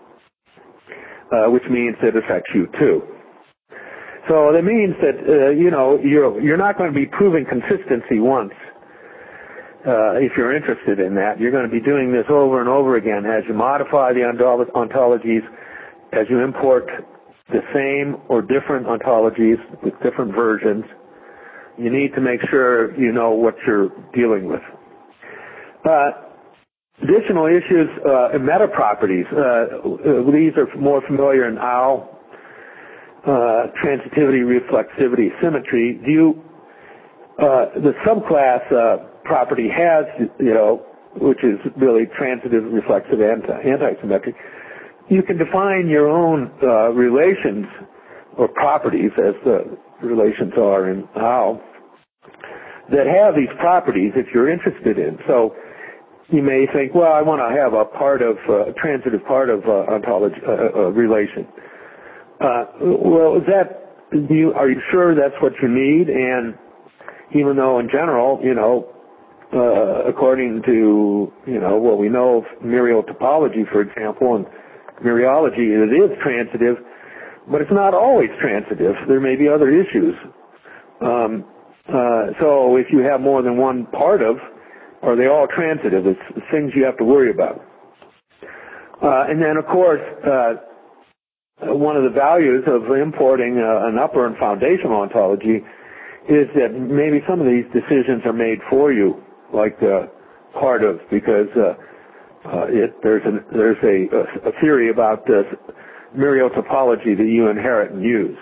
Speaker 3: Uh, which means it affects you too. So that means that uh, you know you're you're not going to be proving consistency once. Uh, if you're interested in that, you're going to be doing this over and over again as you modify the ontologies, as you import the same or different ontologies with different versions. You need to make sure you know what you're dealing with. Uh, Additional issues, uh, meta properties. Uh, these are more familiar in Owl. Uh, transitivity, reflexivity, symmetry. Do you, uh, the subclass uh, property has, you know, which is really transitive, reflexive, and anti-symmetric. You can define your own uh, relations or properties, as the relations are in Owl, that have these properties if you're interested in. So you may think, well, I want to have a part of, uh, a transitive part of uh, ontology, uh, uh, relation. Uh, well, is that, do you, are you sure that's what you need? And even though in general, you know, uh, according to, you know, what we know of Muriel topology, for example, and Muriology, it is transitive, but it's not always transitive. There may be other issues. Um, uh, so if you have more than one part of, are they all transitive? It's things you have to worry about. Uh, and then, of course, uh, one of the values of importing uh, an upper and foundational ontology is that maybe some of these decisions are made for you, like uh, part of, because uh, uh, it, there's, an, there's a, a theory about uh, myriotopology that you inherit and use.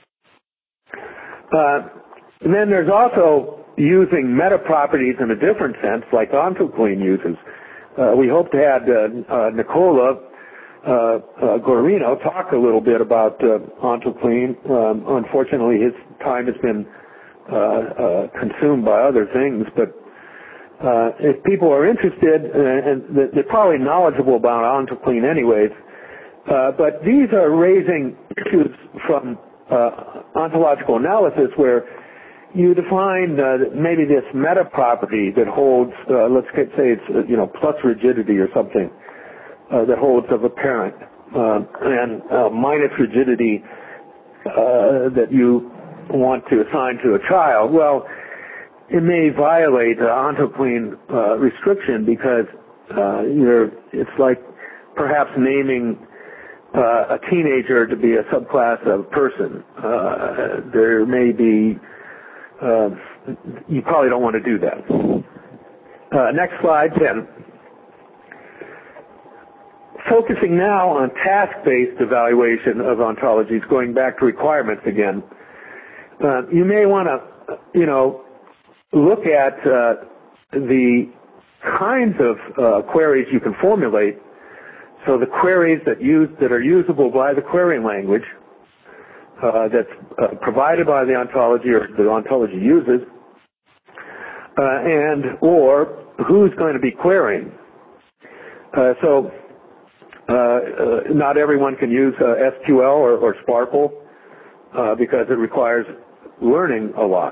Speaker 3: Uh, and then there's also using meta-properties in a different sense, like OntoClean uses. Uh, we hope to have uh, uh, Nicola uh, uh, Guarino talk a little bit about uh, OntoClean. Um, unfortunately, his time has been uh, uh, consumed by other things, but uh, if people are interested, uh, and they're probably knowledgeable about OntoClean anyways, uh, but these are raising issues from uh, ontological analysis where you define uh, maybe this meta property that holds, uh, let's say it's, uh, you know, plus rigidity or something, uh, that holds of a parent, uh, and uh, minus rigidity uh, that you want to assign to a child. Well, it may violate the OntoClean uh, restriction because uh, you're, it's like perhaps naming uh, a teenager to be a subclass of person. Uh, there may be Uh, you probably don't want to do that. Uh, next slide, ten. Focusing now on task-based evaluation of ontologies, going back to requirements again. Uh, you may want to, you know, look at uh, the kinds of uh, queries you can formulate. So the queries that use that are usable by the querying language, Uh, that's uh, provided by the ontology or the ontology uses, uh, and or who's going to be querying. Uh, so uh, uh, not everyone can use uh, S Q L or, or Sparkle uh, because it requires learning a lot.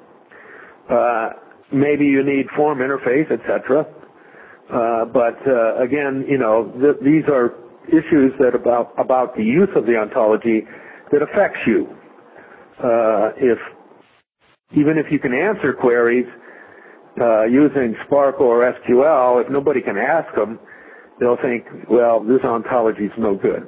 Speaker 3: Uh, maybe you need form interface, et cetera. Uh, but uh, again, you know, th these are issues that about about the use of the ontology that affects you. Uh, if even if you can answer queries uh, using Sparkle or S Q L, if nobody can ask them, they'll think, well, this ontology is no good.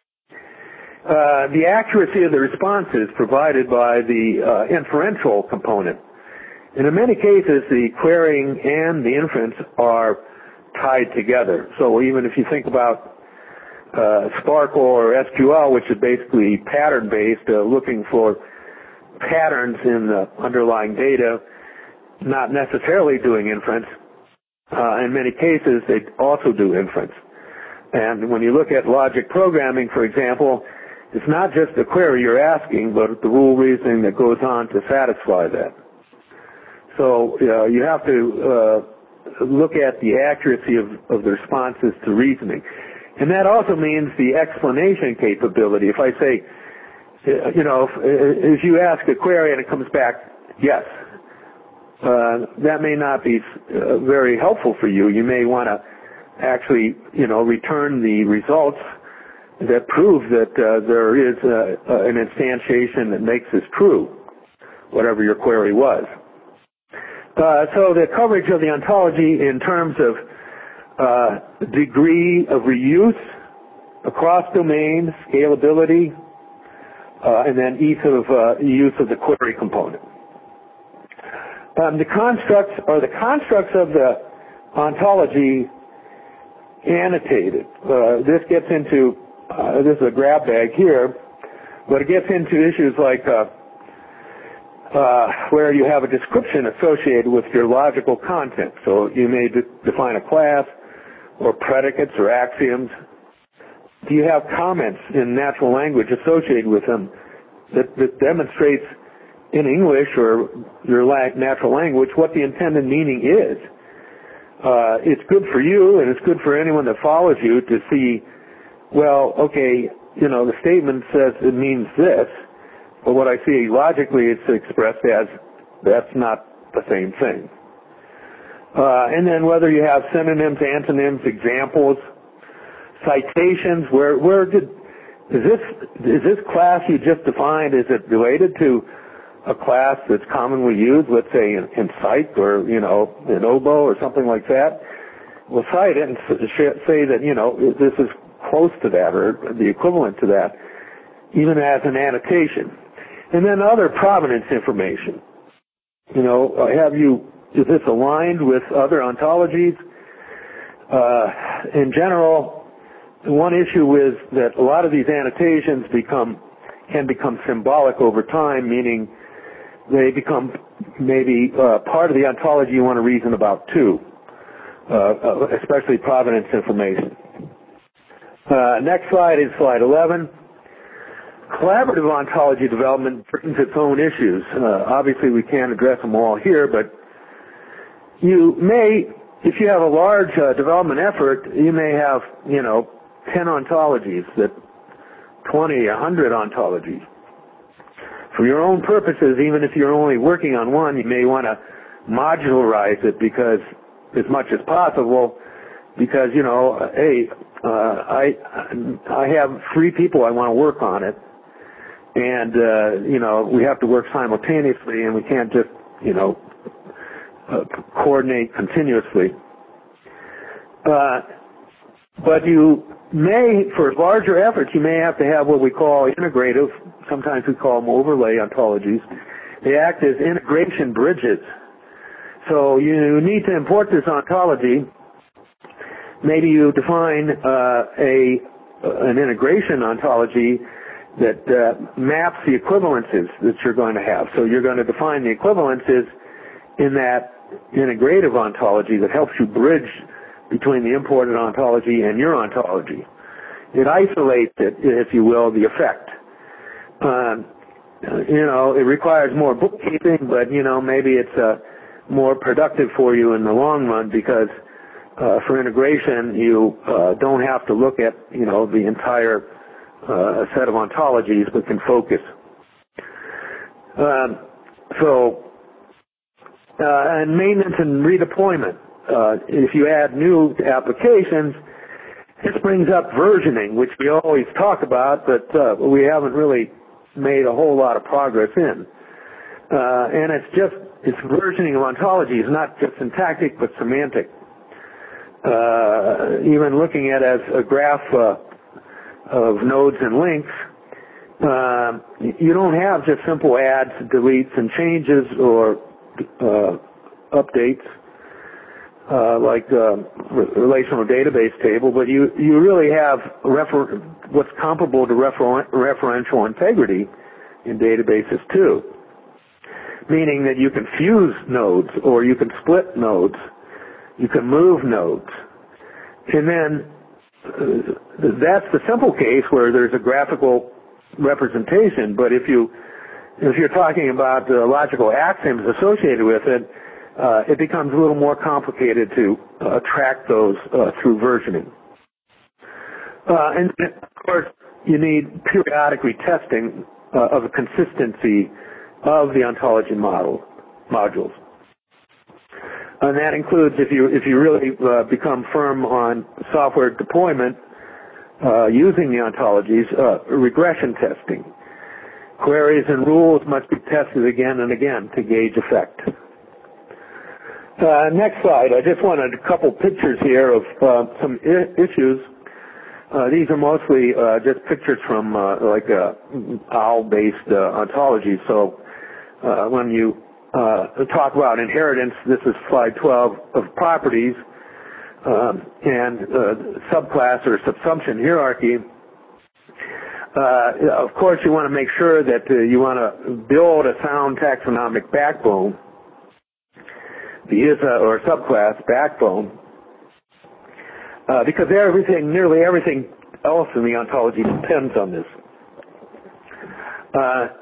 Speaker 3: Uh, the accuracy of the responses provided by the uh, inferential component. And in many cases, the querying and the inference are tied together. So even if you think about Uh, Sparkle or S Q L, which is basically pattern-based, uh, looking for patterns in the underlying data, not necessarily doing inference. Uh, in many cases, they also do inference. And when you look at logic programming, for example, it's not just the query you're asking, but the rule reasoning that goes on to satisfy that. So uh, you have to uh, look at the accuracy of, of the responses to reasoning. And that also means the explanation capability. If I say, you know, if, if you ask a query and it comes back, yes, uh, that may not be uh, very helpful for you. You may want to actually, you know, return the results that prove that uh, there is a, a, an instantiation that makes this true, whatever your query was. Uh, so the coverage of the ontology in terms of Uh, degree of reuse across domains, scalability, uh, and then ease of uh, use of the query component. Um, the constructs are the constructs of the ontology annotated. Uh, this gets into uh, this is a grab bag here, but it gets into issues like uh, uh, where you have a description associated with your logical content. So you may de define a class, or predicates or axioms. Do you have comments in natural language associated with them that, that demonstrates in English or your natural language what the intended meaning is? Uh, it's good for you and it's good for anyone that follows you to see, well, okay, you know, the statement says it means this, but what I see logically it's expressed as that's not the same thing. Uh, and then whether you have synonyms, antonyms, examples, citations, where, where did, is this, is this class you just defined, is it related to a class that's commonly used, let's say in, in Psych or, you know, in Obo or something like that? We'll cite it and say that, you know, this is close to that or the equivalent to that, even as an annotation. And then other provenance information. You know, have you, is this aligned with other ontologies? Uh, in general, one issue is that a lot of these annotations become can become symbolic over time, meaning they become maybe uh, part of the ontology you want to reason about too, uh, especially provenance information. Uh, next slide is slide eleven. Collaborative ontology development brings its own issues. Uh, obviously, we can't address them all here, but you may, if you have a large uh, development effort, you may have, you know, ten ontologies, that twenty, a hundred ontologies. For your own purposes, even if you're only working on one, you may want to modularize it because, as much as possible, because, you know, hey, uh, I I have three people I want to work on it, and uh, you know, we have to work simultaneously, and we can't just, you know, uh, coordinate continuously. Uh, but you may, for larger efforts, you may have to have what we call integrative, sometimes we call them overlay ontologies. They act as integration bridges. So you need to import this ontology. Maybe you define uh, a an integration ontology that uh, maps the equivalences that you're going to have. So you're going to define the equivalences in that integrative ontology that helps you bridge between the imported ontology and your ontology. It isolates it, if you will, the effect. Um, you know, it requires more bookkeeping, but, you know, maybe it's uh, more productive for you in the long run because uh, for integration, you uh, don't have to look at, you know, the entire uh, set of ontologies, but can focus. Um, so, uh, and maintenance and redeployment. Uh, if you add new applications, this brings up versioning, which we always talk about, but uh, we haven't really made a whole lot of progress in. Uh, and it's just, it's versioning of ontologies, not just syntactic, but semantic. Uh, even looking at it as a graph uh, of nodes and links, uh, you don't have just simple adds, deletes, and changes or uh, updates. Uh, like uh, relational database table, but you, you really have refer- what's comparable to refer- referential integrity in databases too, meaning that you can fuse nodes or you can split nodes, you can move nodes, and then uh, that's the simple case where there's a graphical representation. But if you if you're talking about the logical axioms associated with it, Uh, it becomes a little more complicated to uh, track those uh, through versioning. Uh, and, of course, you need periodic retesting uh, of the consistency of the ontology model modules. And that includes, if you if you really uh, become firm on software deployment uh, using the ontologies, uh, regression testing. Queries and rules must be tested again and again to gauge effect. Uh, next slide. I just wanted a couple pictures here of uh, some I- issues. Uh, these are mostly uh, just pictures from uh, like uh, O W L-based uh, ontology. So uh, when you uh, talk about inheritance, this is slide twelve of properties um, and uh, subclass or subsumption hierarchy. Uh, of course, you want to make sure that uh, you want to build a sound taxonomic backbone. The I S A or subclass backbone, uh, because everything, nearly everything else in the ontology depends on this. Uh,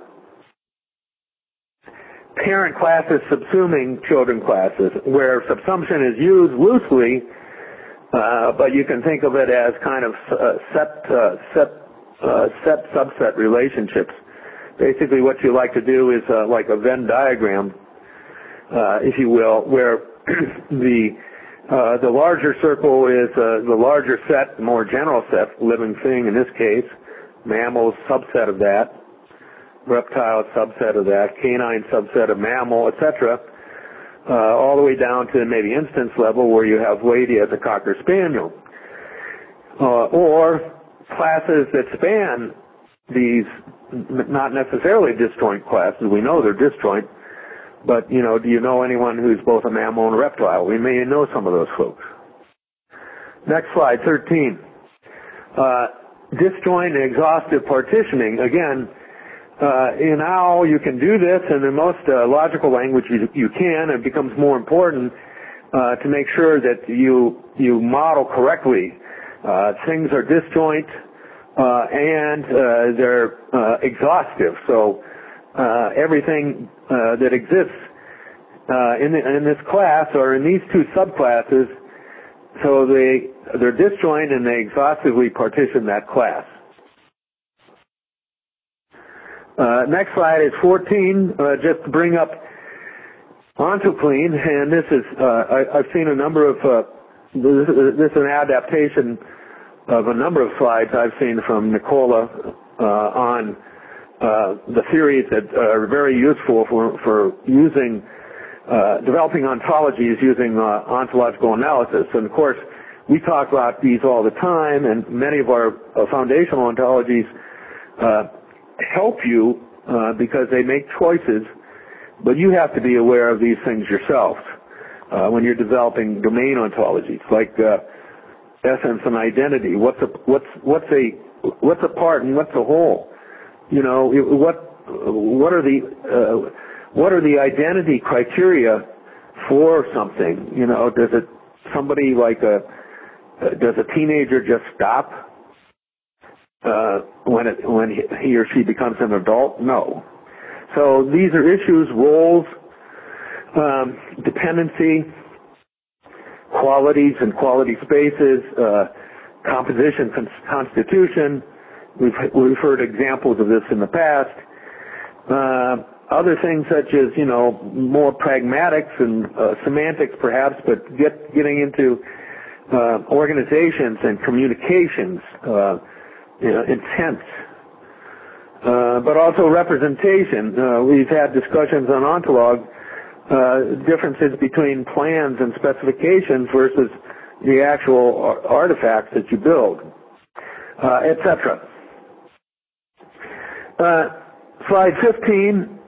Speaker 3: parent classes subsuming children classes, where subsumption is used loosely, uh, but you can think of it as kind of uh, set, uh, set, uh, set subset relationships. Basically, what you like to do is uh, like a Venn diagram. Uh, if you will, where the uh, the larger circle is uh, the larger set, the more general set, living thing in this case, mammals subset of that, reptile subset of that, canine subset of mammal, et cetera, uh, all the way down to maybe instance level where you have Lady as a Cocker Spaniel, uh, or classes that span these, not necessarily disjoint classes. We know they're disjoint. But, you know, do you know anyone who's both a mammal and a reptile? We may know some of those folks. Next slide, thirteen. Uh, disjoint and exhaustive partitioning. Again, uh, in O W L you can do this, and in most uh, logical language you, you can. It becomes more important uh, to make sure that you you model correctly. Uh, things are disjoint uh, and uh, they're uh, exhaustive. So uh, everything uh, that exists uh, in, the, in this class or in these two subclasses, so they they're disjoint and they exhaustively partition that class. Uh, next slide is fourteen. Uh, just to bring up OntoClean, and this is uh, I, I've seen a number of uh, this, this is an adaptation of a number of slides I've seen from Nicola uh, on uh, the theories that are very useful for for using uh, developing ontologies using uh, ontological analysis. And of course, we talk about these all the time, and many of our uh, foundational ontologies uh, help you uh, because they make choices, but you have to be aware of these things yourself uh, when you're developing domain ontologies, like uh, essence and identity. What's a what's what's a what's a part and what's a whole? You know, what what are the uh, what are the identity criteria for something? You know, does it somebody like a uh, does a teenager just stop uh, when it when he or she becomes an adult? No. So these are issues, roles, um, dependency, qualities and quality spaces, uh, composition, constitution. We've, we've heard examples of this in the past. Uh, other things such as, you know, more pragmatics and uh, semantics perhaps, but get, getting into uh, organizations and communications, uh, you know, intent, uh, but also representation. Uh, we've had discussions on Ontolog, uh, differences between plans and specifications versus the actual artifacts that you build, uh, et cetera. Uh, slide fifteen.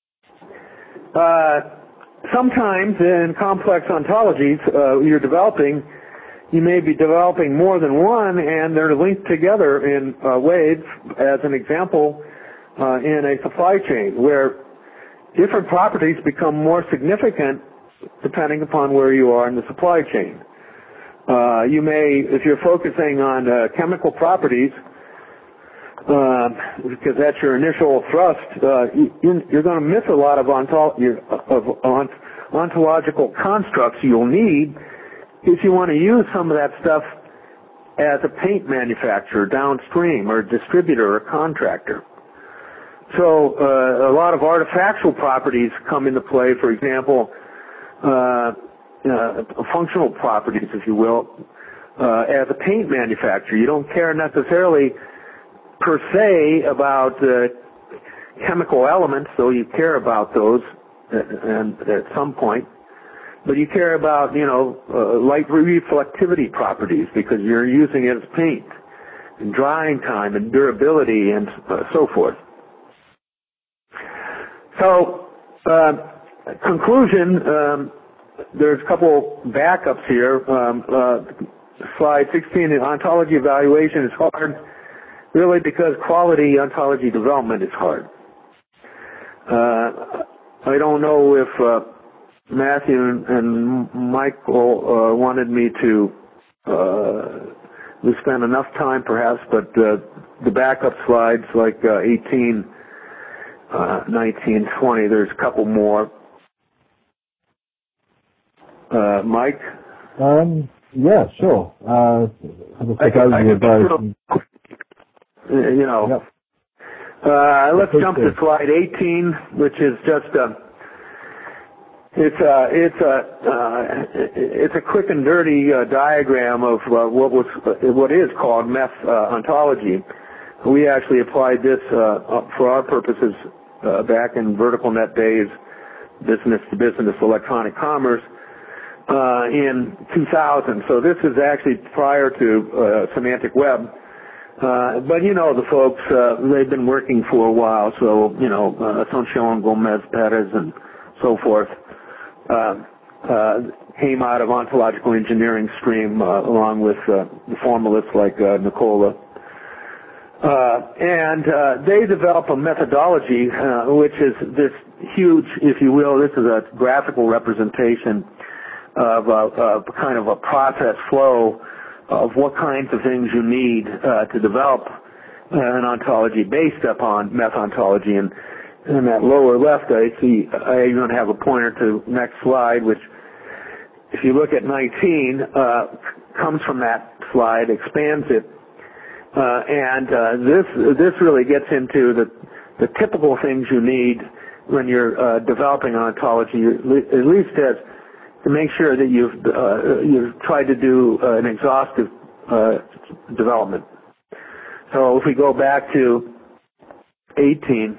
Speaker 3: Uh, sometimes in complex ontologies uh, you're developing, you may be developing more than one, and they're linked together in uh, ways. As an example, uh, in a supply chain where different properties become more significant depending upon where you are in the supply chain. Uh, you may, if you're focusing on uh, chemical properties, uh, because that's your initial thrust, uh, you, you're going to miss a lot of, ontolo- of ont- ontological constructs you'll need if you want to use some of that stuff as a paint manufacturer downstream, or a distributor or contractor. So uh, a lot of artifactual properties come into play. For example, uh, uh, functional properties, if you will, uh, as a paint manufacturer. You don't care necessarily per se about uh, chemical elements, though you care about those at, and at some point. But you care about, you know, uh, light reflectivity properties because you're using it as paint, and drying time and durability and uh, so forth. So, uh, conclusion, um, there's a couple backups here. Um, uh, slide sixteen, the ontology evaluation is hard, really because quality ontology development is hard. Uh, I don't know if uh, Matthew and Michael uh, wanted me to uh, we spend enough time perhaps, but uh, the backup slides like uh, eighteen, uh, nineteen, twenty, there's a couple more. Uh, Mike?
Speaker 1: Um, yeah, sure. Uh,
Speaker 3: I can, I can you know. Yep. Uh, let's jump to slide eighteen, which is just a, it's a, it's a, uh, it's a quick and dirty uh, diagram of uh, what was, what is called M E F uh, ontology. We actually applied this uh, for our purposes uh, back in Vertical Net days, business to business electronic commerce, uh, in two thousand. So this is actually prior to uh, Semantic Web. Uh, but you know the folks, uh, they've been working for a while, so, you know, uh, Asuncion, Gomez, Perez, and so forth. Uh, uh, came out of ontological engineering stream uh, along with uh, the formalists like uh, Nicola. Uh, and uh, they develop a methodology uh, which is this huge, if you will, this is a graphical representation of a, a kind of a process flow of what kinds of things you need uh, to develop an ontology based upon methontology. And in that lower left, I see I even have a pointer to next slide, which, if you look at nineteen, uh, comes from that slide, expands it, uh, and uh, this this really gets into the the typical things you need when you're uh, developing an ontology, at least as to make sure that you've uh, you've tried to do uh, an exhaustive uh, development. So if we go back to eighteen,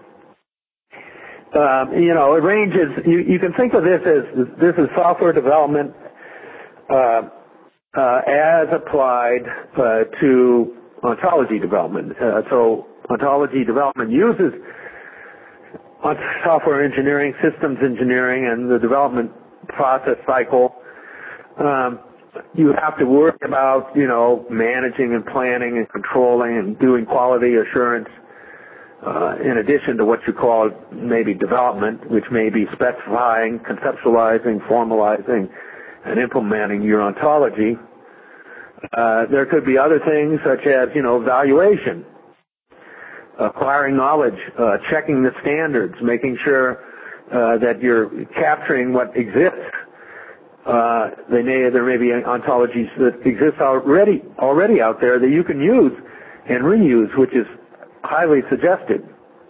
Speaker 3: um, you know, it ranges. You, you can think of this as this is software development uh, uh, as applied uh, to ontology development. Uh, so ontology development uses software engineering, systems engineering, and the development process cycle. Um, you have to worry about, you know, managing and planning and controlling and doing quality assurance uh, in addition to what you call maybe development, which may be specifying, conceptualizing, formalizing, and implementing your ontology. Uh, there could be other things such as, you know, evaluation, acquiring knowledge, uh, checking the standards, making sure uh, that you're capturing what exists. Uh, they may, there may be ontologies that exist already, already out there that you can use and reuse, which is highly suggested.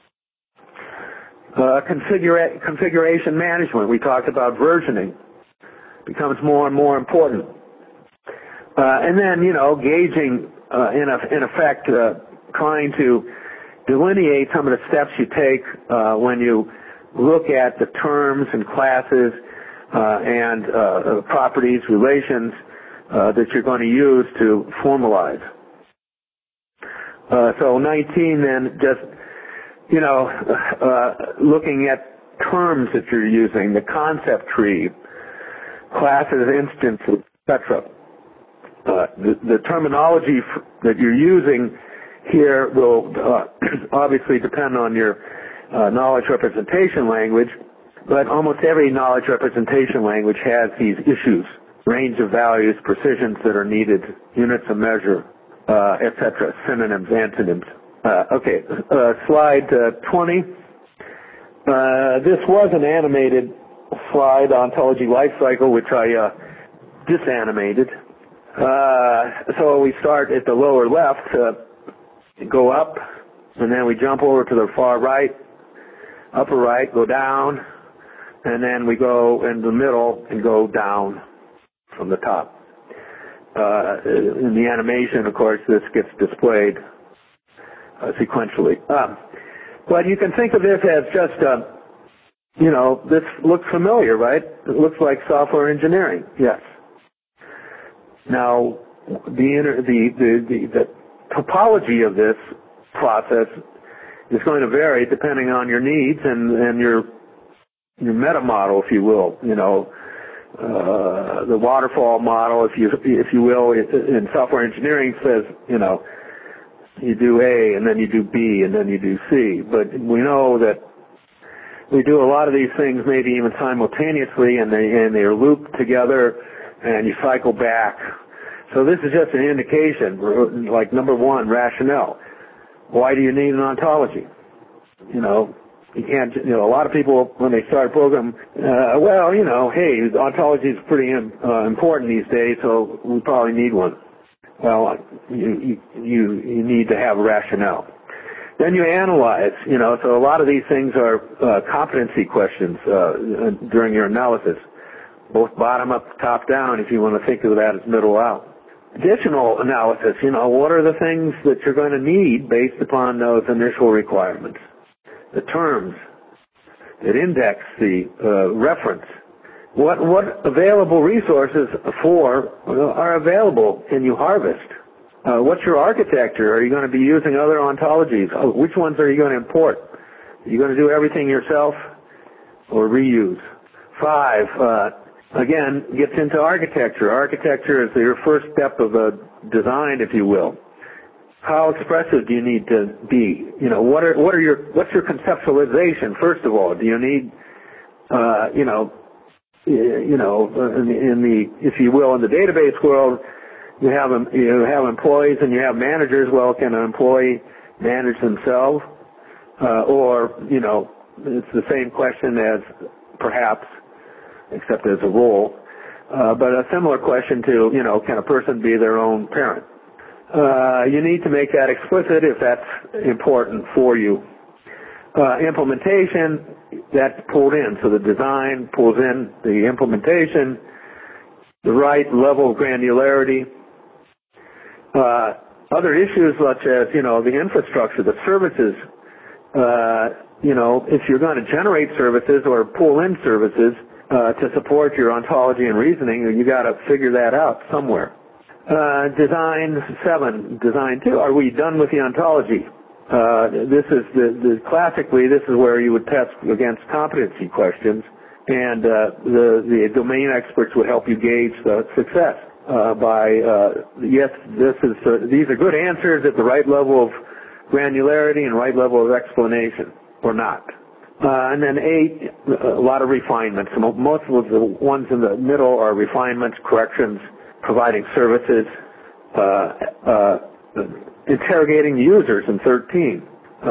Speaker 3: Uh, configura- configuration management, we talked about versioning, becomes more and more important. Uh, and then, you know, gauging, uh, in, a, in effect, uh, trying to delineate some of the steps you take uh, when you look at the terms and classes uh, and uh, properties, relations uh, that you're going to use to formalize. Uh, so nineteen then just, you know, uh, looking at terms that you're using, the concept tree, classes, instances, et cetera. Uh, the, the terminology f- that you're using here will uh, obviously depend on your uh, knowledge representation language, but almost every knowledge representation language has these issues, range of values, precisions that are needed, units of measure, uh, et cetera, synonyms, antonyms. Uh, okay, uh, slide uh, twenty. Uh, this was an animated slide, ontology life cycle, which I uh, disanimated. Uh, so we start at the lower left, uh, go up, and then we jump over to the far right, upper right, go down, and then we go in the middle and go down from the top. Uh, in the animation, of course, this gets displayed uh, sequentially. Um, but you can think of this as just, uh, you know, this looks familiar, right? It looks like software engineering, yes. Now, the, inter- the, the, the, the topology of this process is going to vary depending on your needs and, and your your meta model, if you will. You know, uh, the waterfall model, if you if you will, in software engineering says, you know, you do A and then you do B and then you do C. But we know that we do a lot of these things maybe even simultaneously, and they and they're looped together, and you cycle back. So this is just an indication, like number one, rationale. Why do you need an ontology? You know, you can't, you know, a lot of people, when they start a program, uh, well, you know, hey, ontology is pretty uh, important these days, so we probably need one. Well, you, you, you need to have a rationale. Then you analyze, you know, so a lot of these things are uh, competency questions uh, during your analysis, both bottom up, top down, if you want to think of that as middle out. Additional analysis, you know, what are the things that you're going to need based upon those initial requirements? The terms that index the uh, reference. What what available resources for uh, are available and you harvest? Uh, what's your architecture? Are you going to be using other ontologies? Oh, which ones are you going to import? Are you going to do everything yourself or reuse? Five, uh, again, gets into architecture. Architecture is your first step of a design, if you will. How expressive do you need to be? You know, what are what are your what's your conceptualization? First of all, do you need, uh, you know, you know, in the, in the if you will, in the database world, you have you have employees and you have managers. Well, can an employee manage themselves? Uh, or you know, it's the same question as perhaps, except as a role, uh, but a similar question to, you know, can a person be their own parent? Uh, you need to make that explicit if that's important for you. Uh, implementation, that's pulled in. So the design pulls in the implementation, the right level of granularity. Uh, other issues such as, you know, the infrastructure, the services, uh, you know, if you're going to generate services or pull in services uh, to support your ontology and reasoning, you got to figure that out somewhere. Uh, design seven, design two. Are we done with the ontology? Uh, this is the, the classically this is where you would test against competency questions, and uh, the the domain experts would help you gauge the success uh, by uh, yes, this is uh, these are good answers at the right level of granularity and right level of explanation, or not. Uh, and then eight, a lot of refinements. Most of the ones in the middle are refinements, corrections, providing services, uh, uh, interrogating users in thirteen.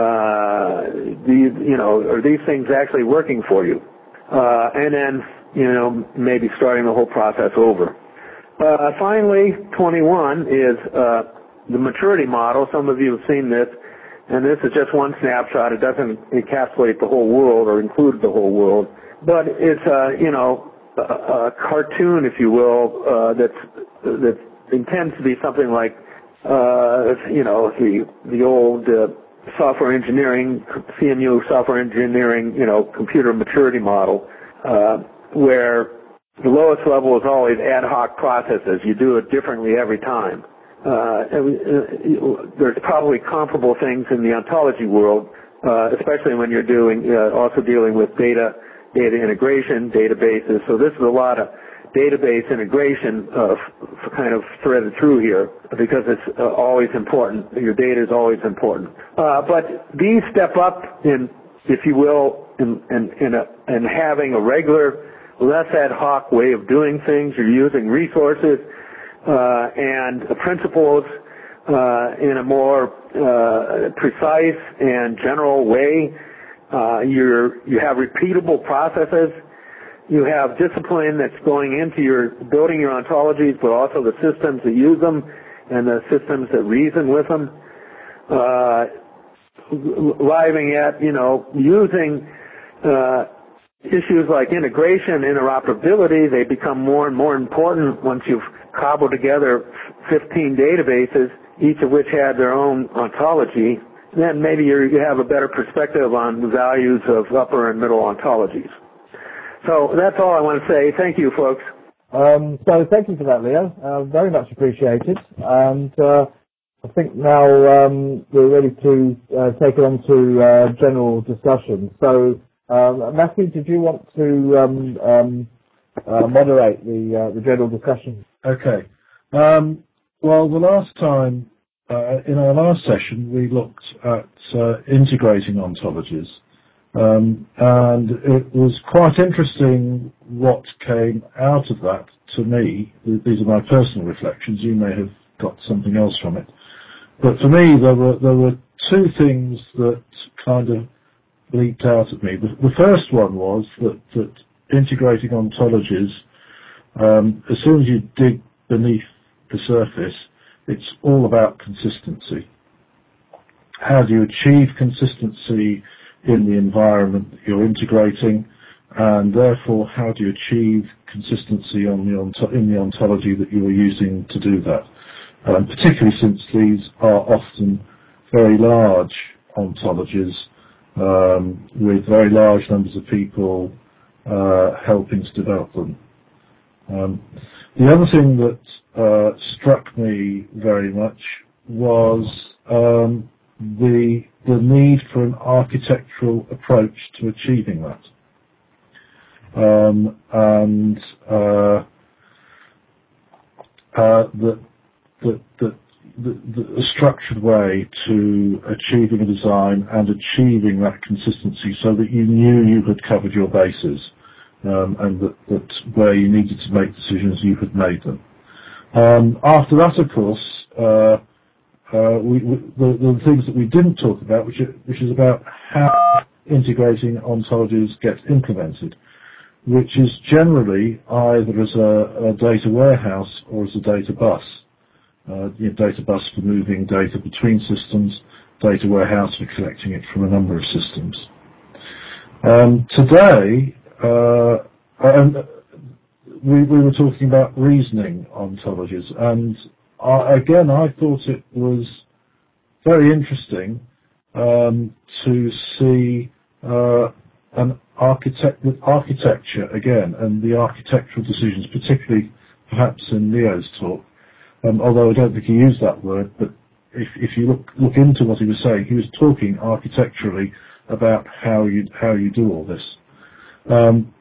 Speaker 3: Uh, these, you know, are these things actually working for you? Uh, and then, you know, maybe starting the whole process over. Uh, finally, twenty-one is uh, the maturity model. Some of you have seen this, and this is just one snapshot. It doesn't encapsulate the whole world or include the whole world, but it's, uh, you know, a, a cartoon, if you will, uh, that's, that intends to be something like, uh, you know, the, the old uh, software engineering, C M U software engineering, you know, computer maturity model, uh, where the lowest level is always ad hoc processes. You do it differently every time. Uh, there's probably comparable things in the ontology world, uh, especially when you're doing, uh, also dealing with data, data integration, databases. So this is a lot of database integration uh, f- kind of threaded through here because it's uh, always important. Your data is always important. Uh, but these step up in, if you will, in, in, in, a, in having a regular, less ad hoc way of doing things. You're using resources uh, and principles uh, in a more uh, precise and general way. Uh, you're, you have repeatable processes. You have discipline that's going into your building your ontologies, but also the systems that use them and the systems that reason with them. Uh, arriving at, you know, using uh, issues like integration, interoperability, they become more and more important once you've cobbled together fifteen databases, each of which had their own ontology. Then maybe you're, you have a better perspective on the values of upper and middle ontologies. So that's all I want to say. Thank you, folks.
Speaker 1: Um, so thank you for that, Leo. Uh, very much appreciated. And uh, I think now um, we're ready to uh, take it on to uh, general discussion. So, um, Matthew, did you want to um, um, uh, moderate the uh, the general discussion?
Speaker 4: Okay. Um, well, the last time, uh, in our last session, we looked at uh, integrating ontologies. Um, and it was quite interesting what came out of that to me. These are my personal reflections. You may have got something else from it. But for me, there were there were two things that kind of leaped out at me. The, the first one was that, that integrating ontologies, um, as soon as you dig beneath the surface, it's all about consistency. How do you achieve consistency in the environment that you're integrating, and therefore how do you achieve consistency on the ont- in the ontology that you are using to do that? Um, particularly since these are often very large ontologies um, with very large numbers of people uh, helping to develop them. Um, the other thing that uh, struck me very much was um, the the need for an architectural approach to achieving that. um, and uh, uh, that that that the, the, a structured way to achieving a design and achieving that consistency, so that you knew you had covered your bases, um, and that, that where you needed to make decisions, you had made them. Um, after that, of course, uh, uh, we, we, the, the things that we didn't talk about, which, are, which is about how integrating ontologies gets implemented, which is generally either as a, a data warehouse or as a data bus. Uh, you know, data bus for moving data between systems, data warehouse for collecting it from a number of systems. Um, today, uh, and we, we were talking about reasoning ontologies, and I, again, I thought it was very interesting um, to see uh, an architect with architecture again, and the architectural decisions, particularly perhaps in Leo's talk. Um, although I don't think he used that word, but if, if you look look into what he was saying, he was talking architecturally about how you how you do all this. Um,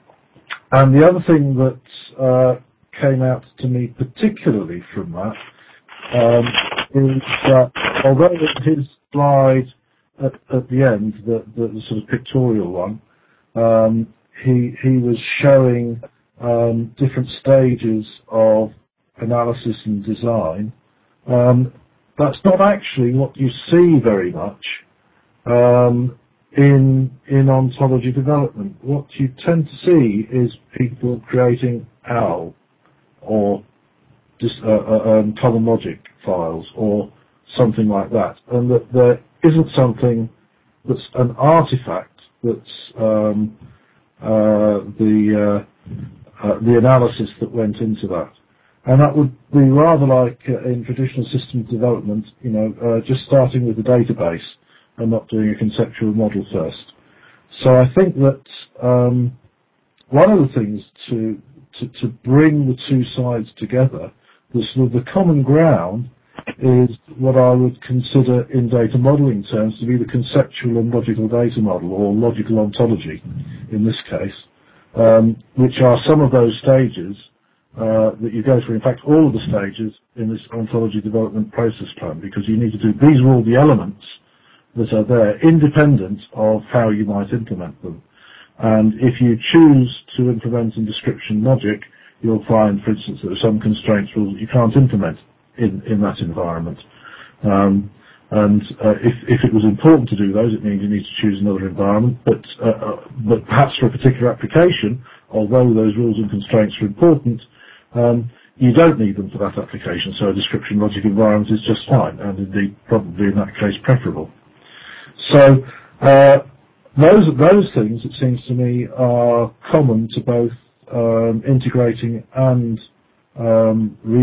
Speaker 4: and the other thing that uh, came out to me particularly from that um, is that although his slide at, at the end, the, the, the sort of pictorial one, um, he he was showing um, different stages of analysis and design. Um, that's not actually what you see very much um, in in ontology development. What you tend to see is people creating O W L or just uh, uh, um, common logic files or something like that, and that there isn't something that's an artifact that's um, uh, the uh, uh, the analysis that went into that. And that would be rather like uh, in traditional systems development, you know, uh, just starting with the database and not doing a conceptual model first. So I think that um, one of the things to, to to bring the two sides together, the sort of the common ground, is what I would consider in data modeling terms to be the conceptual and logical data model, or logical ontology in this case, um, which are some of those stages Uh, that you go through, in fact, all of the stages in this ontology development process plan, because you need to do, these are all the elements that are there, independent of how you might implement them. And if you choose to implement in description logic, you'll find, for instance, that there are some constraints rules that you can't implement in, in that environment. Um, and uh, if, if it was important to do those, it means you need to choose another environment, but, uh, uh, but perhaps for a particular application, although those rules and constraints are important, Um, you don't need them for that application, so a description logic environment is just fine, and indeed probably in that case preferable. So uh, those those things, it seems to me, are common to both um, integrating and um,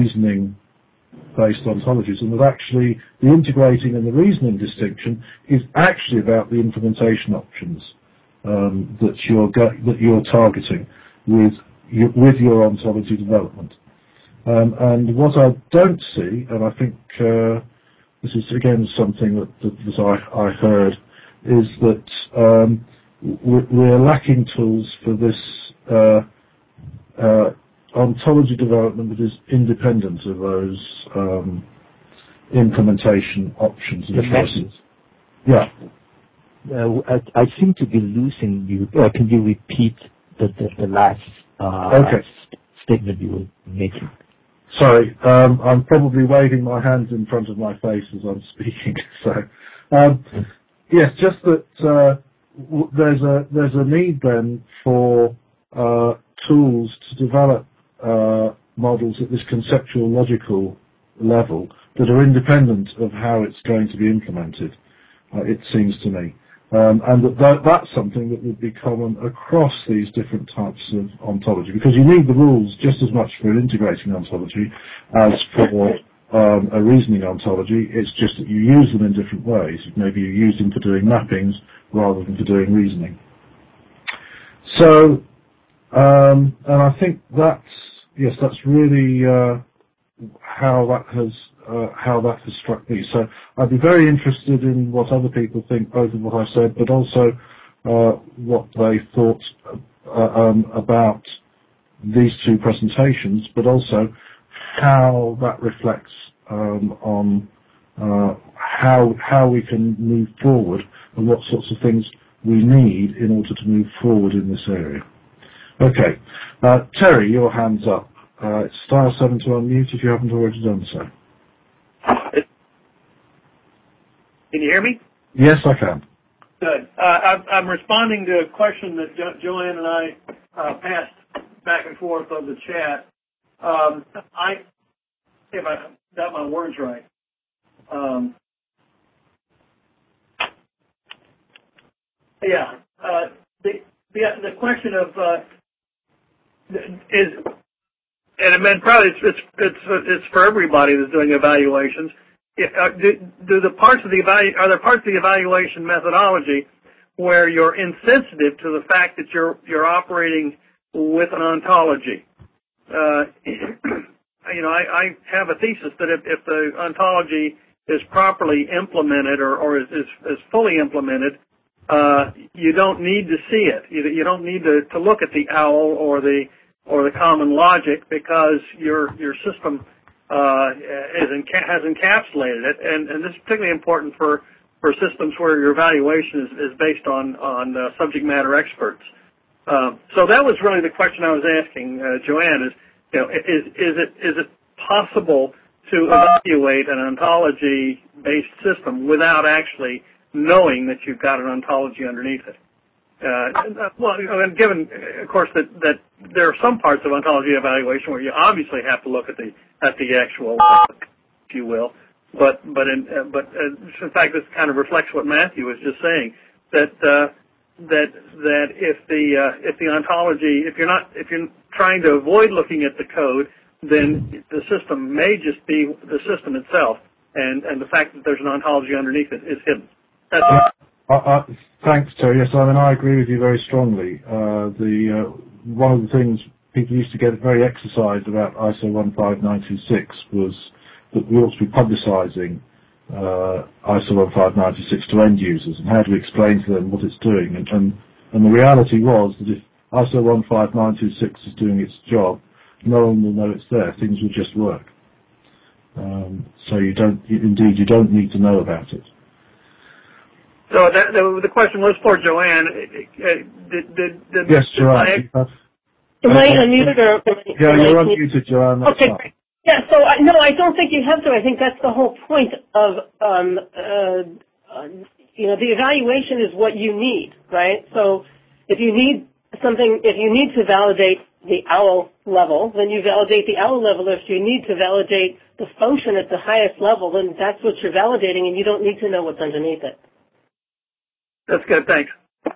Speaker 4: reasoning-based ontologies, and that actually the integrating and the reasoning distinction is actually about the implementation options um, that you're go- that you're targeting with. You, with your ontology development. Um, and what I don't see, and I think uh, this is again something that, that, that I, I heard, is that um, we're lacking tools for this uh, uh, ontology development that is independent of those um, implementation options and choices. Yeah.
Speaker 5: Uh, I, I seem to be losing you. Uh, can you repeat the, the, the last Uh,
Speaker 4: okay.
Speaker 5: st- statement you were making?
Speaker 4: Sorry, um, I'm probably waving my hands in front of my face as I'm speaking. So, um, yes, just that uh, w- there's a there's a need then for uh, tools to develop uh, models at this conceptual logical level that are independent of how it's going to be implemented. Uh, it seems to me. Um, and that, that that's something that would be common across these different types of ontology, because you need the rules just as much for an integrating ontology as for um, a reasoning ontology. It's just that you use them in different ways. Maybe you use them for doing mappings rather than for doing reasoning. So, um, and I think that's, yes, that's really uh, how that has Uh, how that has struck me. So I'd be very interested in what other people think, both of what I said, but also uh, what they thought uh, um, about these two presentations, but also how that reflects um, on uh, how how we can move forward and what sorts of things we need in order to move forward in this area. Okay, uh, Terry, your hand's up. Uh, it's star seven to unmute if you haven't already done so.
Speaker 6: Can you hear me?
Speaker 4: Yes, I can.
Speaker 6: Good. Uh, I'm, I'm responding to a question that jo- Joanne and I uh, passed back and forth on the chat. Um, I, if I got my words right, um, yeah, uh, the, the the question of uh, is, and I mean probably it's it's it's, it's for everybody that's doing evaluations. Uh, do, do the parts of the evalu- are there parts of the evaluation methodology where you're insensitive to the fact that you're you're operating with an ontology? Uh, you know, I, I have a thesis that if, if the ontology is properly implemented or, or is, is, is fully implemented, uh, you don't need to see it. You, you don't need to, to look at the OWL or the or the common logic because your your system uh, is enca- has encapsulated it, and, and this is particularly important for, for systems where your evaluation is, is based on on uh, subject matter experts. Um, so that was really the question I was asking, uh, Joanne. Is you know is is it is it possible to evaluate an ontology-based system without actually knowing that you've got an ontology underneath it? Uh, well, and given, of course, that, that there are some parts of ontology evaluation where you obviously have to look at the at the actual, if you will, but but in uh, but uh, in fact, this kind of reflects what Matthew was just saying, that uh, that that if the uh, if the ontology, if you're not if you're trying to avoid looking at the code, then the system may just be the system itself, and and the fact that there's an ontology underneath it is hidden. That's all.
Speaker 4: Uh, uh, thanks, Terry. Yes, I mean, I agree with you very strongly. Uh, the uh, one of the things people used to get very exercised about I S O one five nine two six was that we ought to be publicising uh, I S O one five nine two six to end users, and how do we explain to them what it's doing. And, and, and the reality was that if I S O one five nine two six is doing its job, no one will know it's there. Things will just work. Um, so you don't, you, indeed, you don't need to know about it.
Speaker 6: So that, the, the question was for Joanne. Did, did, did,
Speaker 4: yes, Joanne.
Speaker 2: Am I unmuted or?
Speaker 4: Yeah, you're unmuted, Joanne. That's
Speaker 2: okay.
Speaker 4: fine.
Speaker 2: Yeah. So I, no, I don't think you have to. I think that's the whole point of, um, uh, uh, you know, the evaluation is what you need, right? So if you need something, if you need to validate the OWL level, then you validate the OWL level. If you need to validate the function at the highest level, then that's what you're validating, and you don't need to know what's underneath it.
Speaker 6: That's good. Thanks.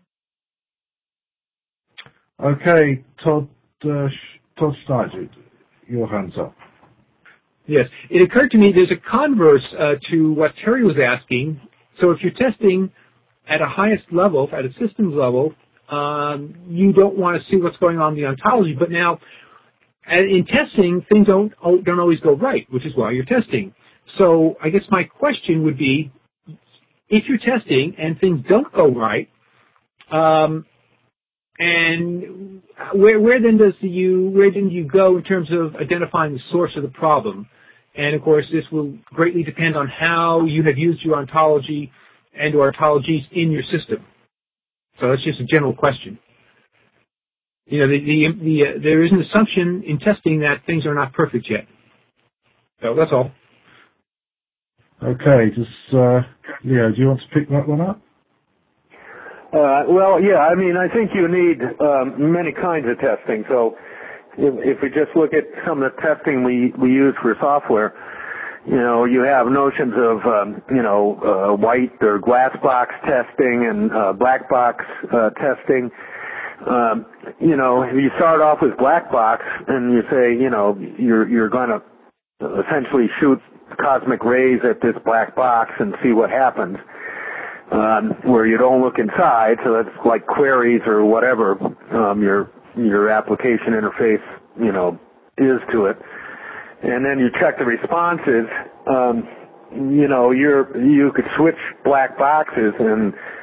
Speaker 4: Okay, Todd, uh, Todd Schneider, your hand's up.
Speaker 7: Yes. It occurred to me there's a converse uh, to what Terry was asking. So if you're testing at a highest level, at a systems level, um, you don't want to see what's going on in the ontology. But now, in testing, things don't don't always go right, which is why you're testing. So I guess my question would be, if you're testing and things don't go right, um, and where where then does you where then do you go in terms of identifying the source of the problem? And of course, this will greatly depend on how you have used your ontology and or ontologies in your system. So that's just a general question. You know, the the, the uh, there is an assumption in testing that things are not perfect yet. So that's all.
Speaker 4: Okay, just, uh, Leo, do you want to pick that one up?
Speaker 3: Uh, well, yeah, I mean, I think you need um, many kinds of testing. So if, if we just look at some of the testing we, we use for software, you know, you have notions of, um, you know, uh, white or glass box testing and uh, black box uh, testing. Um, you know, if you start off with black box and you say, you know, you're, you're going to essentially shoot cosmic rays at this black box and see what happens, um, where you don't look inside, so that's like queries or whatever um, your your application interface, you know, is to it. And then you check the responses. Um, you know, you're you could switch black boxes and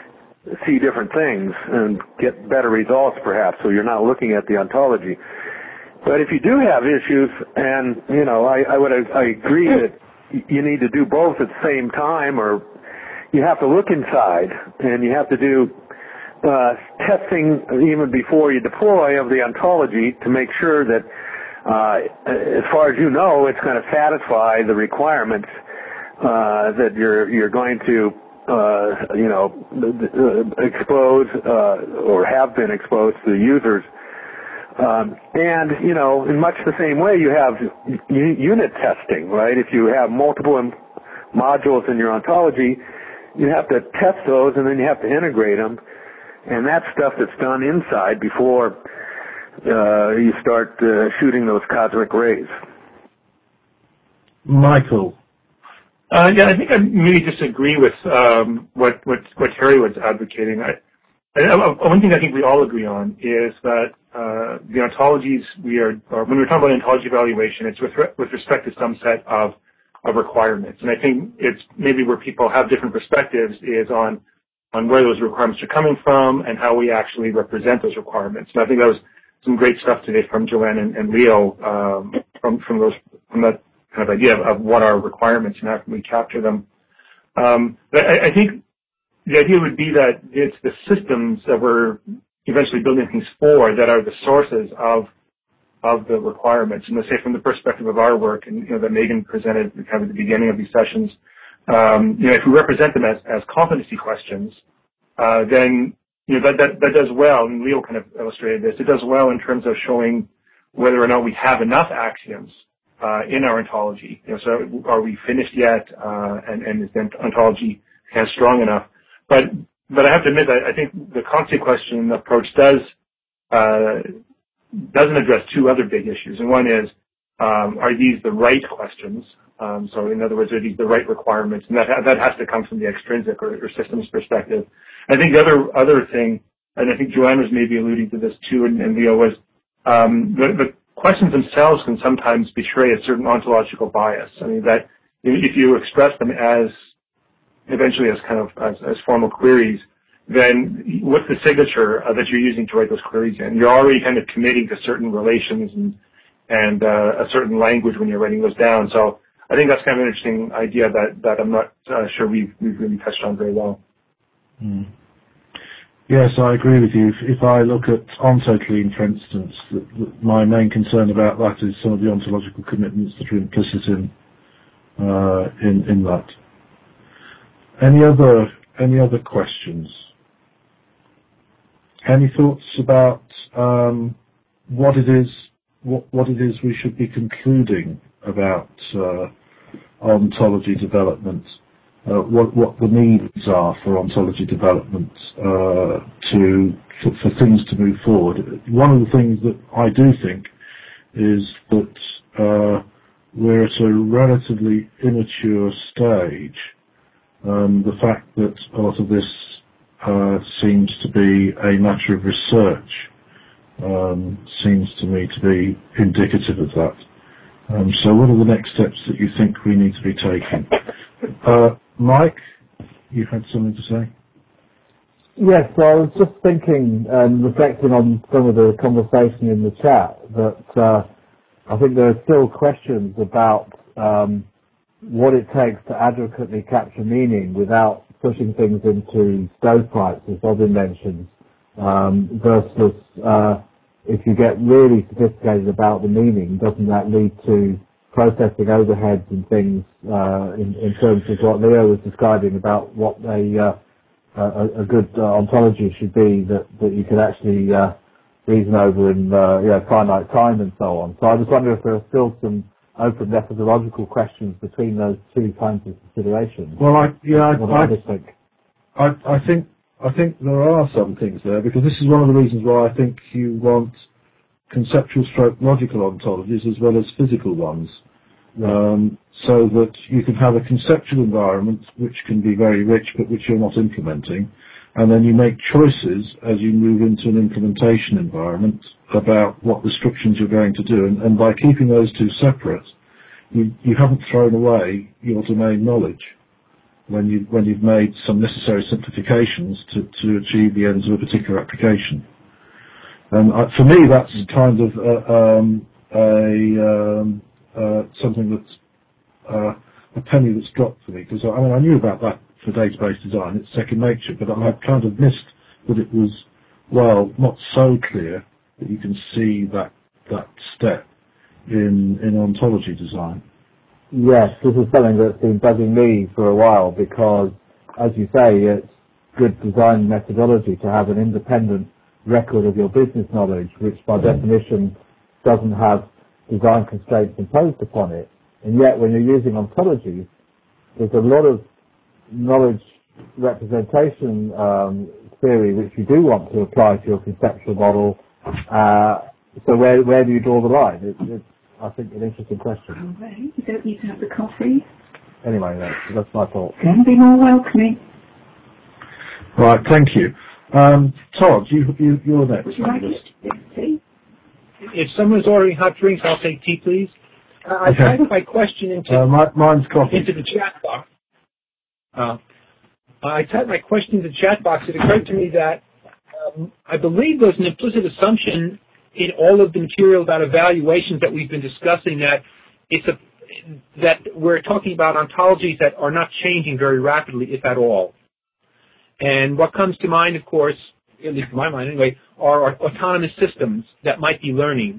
Speaker 3: see different things and get better results perhaps, so you're not looking at the ontology. But if you do have issues, and, you know, I, I would I agree that you need to do both at the same time, or you have to look inside, and you have to do uh, testing even before you deploy of the ontology to make sure that, uh, as far as you know, it's going to satisfy the requirements uh, that you're you're going to, uh, you know, expose uh, or have been exposed to the users. Um, and, you know, in much the same way, you have u- unit testing, right? If you have multiple im- modules in your ontology, you have to test those, and then you have to integrate them. And that's stuff that's done inside before uh, you start uh, shooting those cosmic rays.
Speaker 4: Michael.
Speaker 8: Uh, yeah, I think I maybe disagree with um, what, what what Terry was advocating. I, I, one thing I think we all agree on is that uh, the ontologies we are, or when we're talking about ontology evaluation, it's with re- with respect to some set of of requirements, and I think it's maybe where people have different perspectives is on on where those requirements are coming from and how we actually represent those requirements. And I think that was some great stuff today from Joanne and, and Leo um, from from those from that kind of idea of, of what are requirements and how can we capture them. Um, but I, I think the idea would be that it's the systems that we're eventually building things for that are the sources of of the requirements. And let's say from the perspective of our work, and you know that Megan presented kind of at the beginning of these sessions, um, you know, if we represent them as, as competency questions, uh, then you know that, that that does well. And Leo kind of illustrated this. It does well in terms of showing whether or not we have enough axioms uh, in our ontology. You know, so are we finished yet? Uh, and, and is the ontology kind of strong enough? But but I have to admit that I think the competency question approach does uh, doesn't address two other big issues. And one is, um, are these the right questions? Um, so in other words, are these the right requirements? And that ha- that has to come from the extrinsic or, or systems perspective. I think the other other thing, and I think Joanne was maybe alluding to this too, and, and Leo was um, the, the questions themselves can sometimes betray a certain ontological bias. I mean that if you express them as eventually as kind of as, as formal queries, then what's the signature uh, that you're using to write those queries in? You're already kind of committing to certain relations and and uh, a certain language when you're writing those down. So I think that's kind of an interesting idea that, that I'm not uh, sure we've, we've really touched on very well.
Speaker 4: Mm. Yes, I agree with you. If, if I look at OntoClean, for instance, the, the, my main concern about that is some of the ontological commitments that are implicit in uh, in, in that. Any other any other questions? Any thoughts about um, what it is what, what it is we should be concluding about uh, ontology development? Uh, what what the needs are for ontology development uh, to for, for things to move forward? One of the things that I do think is that uh, we're at a relatively immature stage. Um, the fact that a lot of this uh, seems to be a matter of research um, seems to me to be indicative of that. Um, so what are the next steps that you think we need to be taking? Uh, Mike, you had something to say?
Speaker 1: Yes, so I was just thinking and reflecting on some of the conversation in the chat that uh, I think there are still questions about um, what it takes to adequately capture meaning without pushing things into stovepipes, as Robin mentioned, um, versus uh, if you get really sophisticated about the meaning, doesn't that lead to processing overheads and things uh, in, in terms of what Leo was describing about what a, uh, a, a good uh, ontology should be that, that you could actually uh, reason over in uh, you know, finite time and so on. So I just wonder if there are still some open methodological questions between those two kinds of considerations.
Speaker 4: Well, I, yeah, I,
Speaker 1: what
Speaker 4: I,
Speaker 1: do you think?
Speaker 4: I, I think I think there are some things there, because this is one of the reasons why I think you want conceptual stroke logical ontologies as well as physical ones, yeah. um, so that you can have a conceptual environment which can be very rich but which you're not implementing, and then you make choices as you move into an implementation environment about what restrictions you're going to do, and, and by keeping those two separate, you, you haven't thrown away your domain knowledge. when you when you've made some necessary simplifications to, to achieve the ends of a particular application. And uh, for me, that's kind of uh, um, a um, uh, something that's uh, a penny that's dropped for me, because I mean I knew about that for database design; it's second nature, but I kind of missed that it was, well, not so clear that you can see that that step in in ontology design.
Speaker 1: Yes, this is something that's been bugging me for a while, because, as you say, it's good design methodology to have an independent record of your business knowledge, which by definition doesn't have design constraints imposed upon it. And yet, when you're using ontologies, there's a lot of knowledge representation um, theory which you do want to apply to your conceptual model. Uh, so where where do you draw the line? It, it's, I think, an interesting question.
Speaker 9: Okay, you don't need to have the coffee.
Speaker 1: Anyway, that's, that's my thought.
Speaker 9: Can be more welcoming.
Speaker 4: Right, thank you. Um, Todd, you, you, you're next.
Speaker 9: Would you like it? Yes, tea?
Speaker 7: If someone's ordering hot drinks, I'll take tea, please. Uh, I
Speaker 4: Okay.
Speaker 7: typed my question into
Speaker 4: Uh, my, mine's coffee.
Speaker 7: into the chat box. Uh, I typed my question into the chat box. It occurred to me that um, I believe there's an implicit assumption in all of the material about evaluations that we've been discussing that it's a that we're talking about ontologies that are not changing very rapidly, if at all. And what comes to mind, of course, at least in my mind anyway, are autonomous systems that might be learning.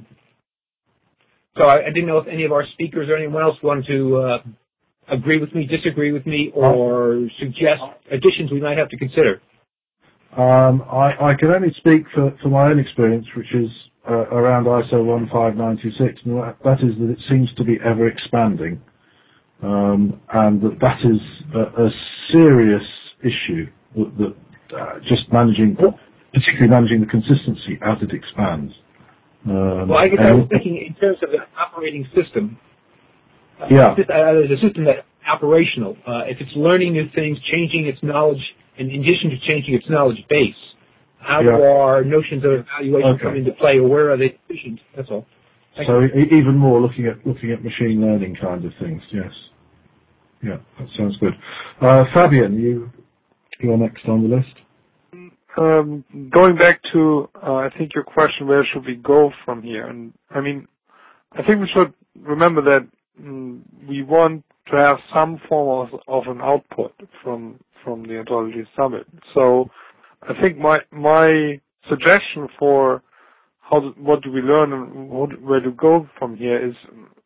Speaker 7: So I, I didn't know if any of our speakers or anyone else wanted to uh, agree with me, disagree with me, or suggest additions we might have to consider.
Speaker 4: Um, I, I can only speak for, for my own experience, which is uh, around I S O one five nine two six, and that, that is that it seems to be ever expanding, um, and that that is a, a serious issue, that, that uh, just managing, particularly managing the consistency as it expands. Um,
Speaker 7: Well, I guess I was thinking in terms of an operating system.
Speaker 4: Yeah.
Speaker 7: Uh, there's a system that's operational. Uh, if it's learning new things, changing its knowledge, in addition to changing its knowledge base, how
Speaker 4: Yeah.
Speaker 7: do our notions of evaluation
Speaker 4: Okay.
Speaker 7: come into play, or where are they deficient? That's all. Thank
Speaker 4: So
Speaker 7: you.
Speaker 4: e- even more looking at looking at machine learning kind of things. Yes. Yeah, that sounds good. Uh, Fabian, you you're next on the list.
Speaker 10: Um, going back to, uh, I think your question, where should we go from here? And I mean, I think we should remember that mm, we want to have some form of, of an output from from the Ontology Summit. So I think my my suggestion for how to, what do we learn and what, where to go from here is,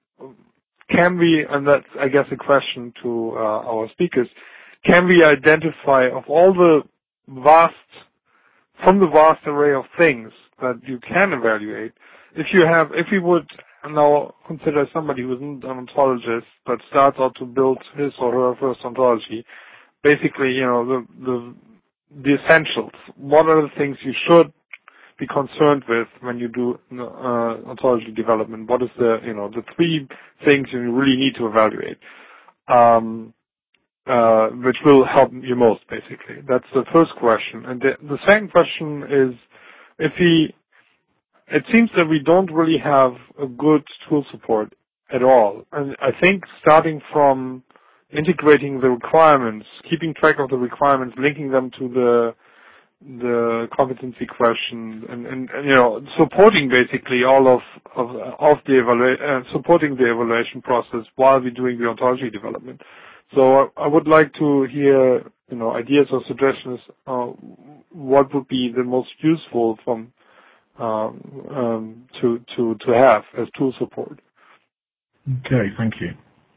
Speaker 10: can we, and that's I guess a question to uh, our speakers, can we identify of all the vast from the vast array of things that you can evaluate, if you have, if we would now consider somebody who's an ontologist but starts out to build his or her first ontology, basically, you know, the the the essentials. What are the things you should be concerned with when you do uh, ontology development? What is the, you know, the three things you really need to evaluate? Um, Uh, which will help you most, basically. That's the first question. And the, the second question is, if we, it seems that we don't really have a good tool support at all. And I think starting from integrating the requirements, keeping track of the requirements, linking them to the the competency question, and, and, and you know, supporting basically all of of, of the evaluation, uh, supporting the evaluation process while we're doing the ontology development. So I would like to hear, you know, ideas or suggestions. Uh, what would be the most useful from um, um, to to to have as tool support?
Speaker 4: Okay, thank you.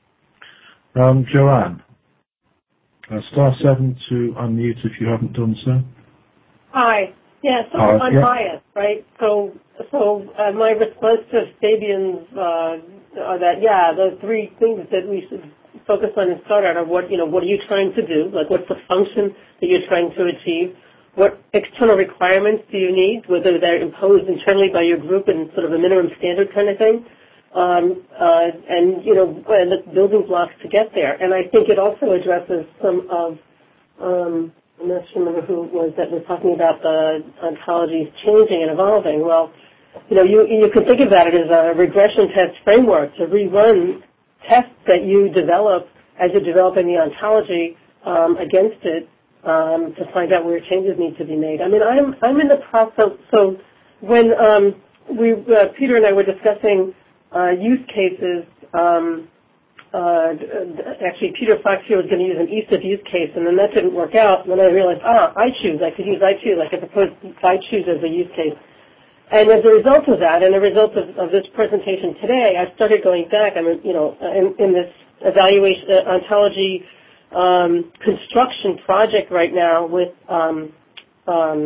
Speaker 4: Um, Joanne, uh, star seven to unmute if you haven't done so.
Speaker 2: Hi. Yeah, so
Speaker 4: Uh,
Speaker 2: I'm
Speaker 4: yeah.
Speaker 2: biased, right? So, so uh, my response to Fabian's uh, are that, yeah, the three things that we should focus on and start out are what, you know, what are you trying to do? Like, what's the function that you're trying to achieve? What external requirements do you need, whether they're imposed internally by your group and sort of a minimum standard kind of thing? Um, uh, and, you know, and the building blocks to get there. And I think it also addresses some of, um, I'm not sure remember who it was that was talking about the ontologies changing and evolving. Well, you know, you, you could think about it as a regression test framework to rerun tests that you develop as you're developing the ontology um, against it um, to find out where changes need to be made. I mean, I'm I'm in the process. So when um, we uh, Peter and I were discussing uh, use cases. Um, Uh, actually, Peter Fox here was going to use an ease of use case, and then that didn't work out. And then I realized, ah, iChoose. I could use iChoose. I could propose iChoose as a use case. And as a result of that, and a result of, of this presentation today, I started going back. I mean, you know, in, in this evaluation uh, ontology um, construction project right now with um, um,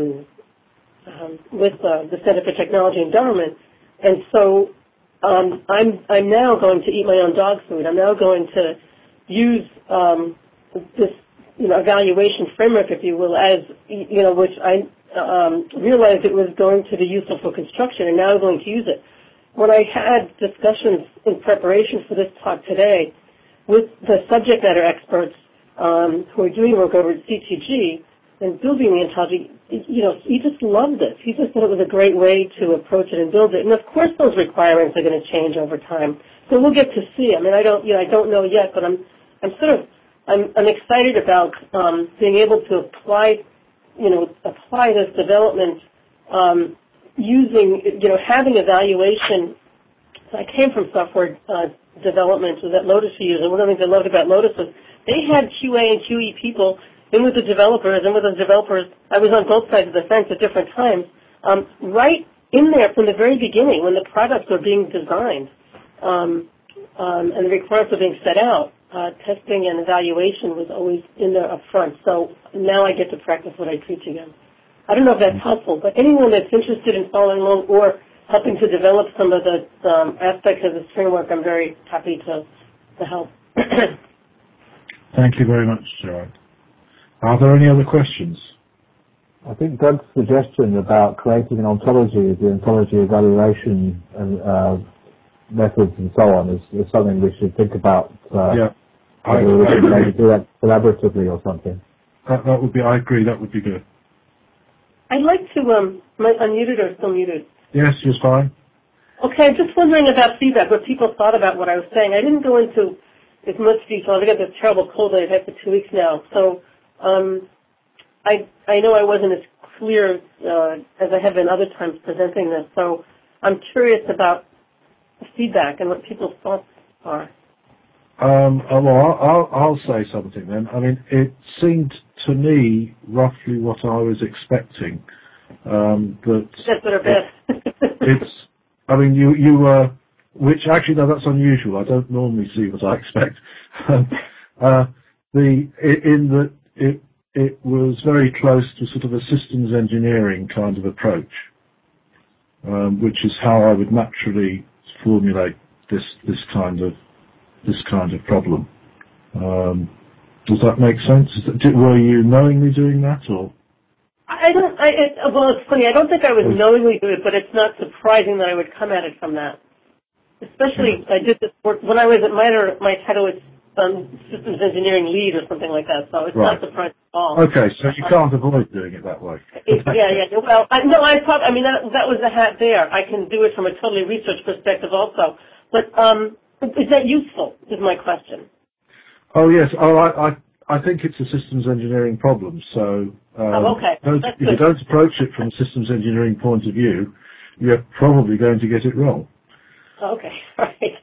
Speaker 2: um, with uh, the Center for Technology and Government, and so. Um, I'm I'm now going to eat my own dog food. I'm now going to use um, this you know evaluation framework, if you will, as you know, which I um, realized it was going to be useful for construction, and now I'm going to use it. When I had discussions in preparation for this talk today with the subject matter experts um, who are doing work over at C T G and building the ontology, you know, he just loved it. He just thought it was a great way to approach it and build it. And of course, those requirements are going to change over time. So we'll get to see. I mean, I don't, you know, I don't know yet, but I'm, I'm sort of, I'm, I'm excited about um, being able to apply, you know, apply this development um, using, you know, having evaluation. I came from software uh, development so that Lotus used, and one of the things I loved about Lotus was they had Q A and Q E people in with the developers, and with the developers, I was on both sides of the fence at different times, um, right in there from the very beginning when the products were being designed um, um, and the requirements were being set out. Uh, testing and evaluation was always in there up front. So now I get to practice what I preach again. I don't know if that's helpful, but anyone that's interested in following along or helping to develop some of the um, aspects of this framework, I'm very happy to, to help.
Speaker 4: Thank you very much, Gerard. Are there any other questions?
Speaker 1: I think Doug's suggestion about creating an ontology, the ontology evaluation and uh, methods and so on is, is something we should think about. Uh,
Speaker 4: yeah,
Speaker 1: I, we can maybe do that collaboratively or something.
Speaker 4: That, that would be. I agree. That would be good.
Speaker 2: I'd like to. Um, am I unmuted or still muted?
Speaker 4: Yes, you're fine.
Speaker 2: Okay, I'm just wondering about feedback. What people thought about what I was saying. I didn't go into as much detail. I've got this terrible cold that I've had for two weeks now, so. Um, I I know I wasn't as clear uh, as I have been other times presenting this, so I'm curious about the feedback and what people's thoughts are.
Speaker 4: Um, well, I'll, I'll say something then. I mean, it seemed to me roughly what I was expecting. Um, but
Speaker 2: that's what it,
Speaker 4: it's. I mean, you you were, uh, which actually no, that's unusual. I don't normally see what I expect. uh, the in the It, it was very close to sort of a systems engineering kind of approach, um, which is how I would naturally formulate this this kind of this kind of problem. Um, does that make sense? Did, were you knowingly doing that, or?
Speaker 2: I don't. I it, well, it's funny. I don't think I was knowingly doing it, but it's not surprising that I would come at it from that. Especially, I did this work when I was at MITRE. My title was Um, systems engineering lead or something like that, so it's
Speaker 4: right.
Speaker 2: not surprising at all.
Speaker 4: Okay, so you can't avoid doing it that way.
Speaker 2: It, yeah, yeah. Well, I, no, I thought. I mean, that that was the hat there. I can do it from a totally research perspective also. But um, is that useful? Is my question.
Speaker 4: Oh yes. Oh, I I, I think it's a systems engineering problem. So um,
Speaker 2: oh, okay.
Speaker 4: Don't, if good. you don't approach it from a systems engineering point of view, you're probably going to get it wrong.
Speaker 2: Okay. Right.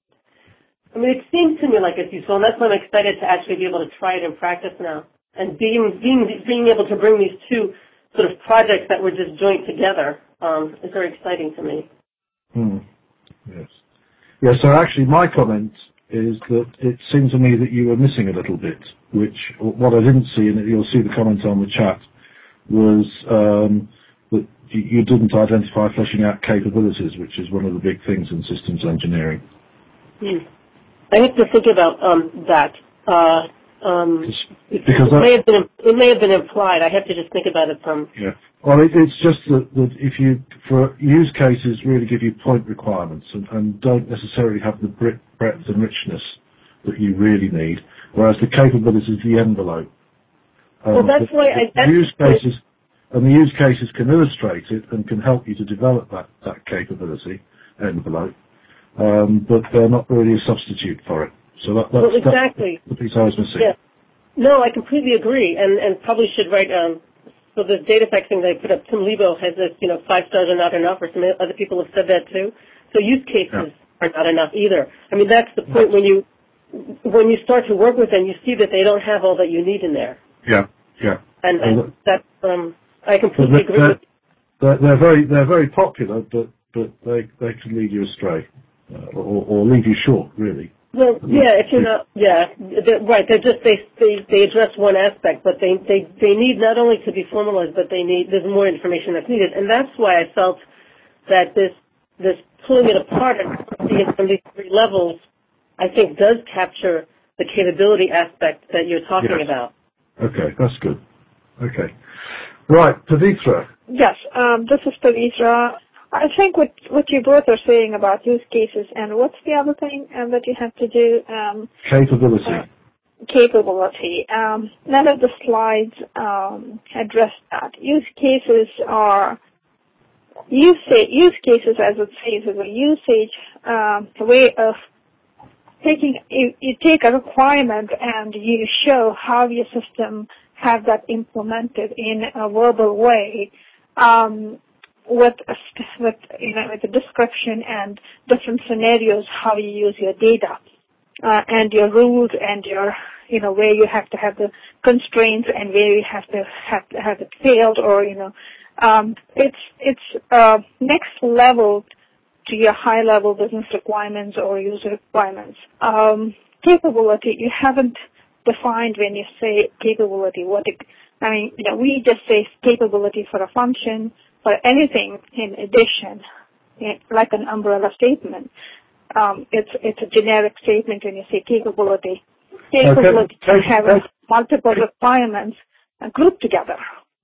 Speaker 2: I mean, it seems to me like it's useful, and that's why I'm excited to actually be able to try it in practice now. And being being being able to bring these two sort of projects that were just joint together um, is very exciting to me.
Speaker 4: Hmm. Yes. Yeah. So actually, my comment is that it seemed to me that you were missing a little bit, which what I didn't see, and you'll see the comment on the chat, was um, that you didn't identify fleshing out capabilities, which is one of the big things in systems engineering.
Speaker 2: Hmm. I have to think about um, that. Uh, um,
Speaker 4: because
Speaker 2: it,
Speaker 4: that,
Speaker 2: may have been, it may have been implied. I have to just think about it from...
Speaker 4: Yeah. Well, it, it's just that, that if you, for use cases, really give you point requirements and, and don't necessarily have the breadth and richness that you really need, whereas the capability is the envelope. Um,
Speaker 2: well, that's
Speaker 4: the,
Speaker 2: why I...
Speaker 4: The use cases, and the use cases can illustrate it and can help you to develop that, that capability envelope. Um, but they're not really a substitute for it. So that, that's,
Speaker 2: well, exactly.
Speaker 4: that's the piece I was missing.
Speaker 2: Yeah. No, I completely agree, and, and probably should write, um, so the data fact thing that I put up, Tim Lebo has this, you know, five stars are not enough, or some other people have said that too. So use cases yeah. are not enough either. I mean, that's the point when you, when you start to work with them, you see that they don't have all that you need in there.
Speaker 4: Yeah, yeah.
Speaker 2: And, and that, um, I completely agree
Speaker 4: they're,
Speaker 2: with
Speaker 4: they're, they're very, they're very popular, but, but they, they can lead you astray, uh, or, or lead you short, really.
Speaker 2: Well, yeah, if you're not, yeah, they're, right. They're just they, they they address one aspect, but they they they need not only to be formalized, but they need there's more information that's needed, and that's why I felt that this this pulling it apart from these three levels, I think, does capture the capability aspect that you're talking
Speaker 4: yes.
Speaker 2: about.
Speaker 4: Okay, that's good. Okay, right, Pavitra.
Speaker 11: Yes, um, this is Pavitra. I think what what you both are saying about use cases and what's the other thing um, that you have to do? Um,
Speaker 4: capability.
Speaker 11: Uh, capability. Um, none of the slides um, address that. Use cases are use use cases, as it says, is a usage um, a way of taking. You, you take a requirement and you show how your system has that implemented in a verbal way. Um, with a, with you know with a description and different scenarios how you use your data uh, and your rules and your you know where you have to have the constraints and where you have to have to have it failed or you know um, it's it's uh, next level to your high level business requirements or user requirements. Um, capability you haven't defined when you say capability. What it, I mean you know we just say capability for a function. For anything in addition, like an umbrella statement, um, it's it's a generic statement when you say capability. Capability can have multiple requirements grouped together.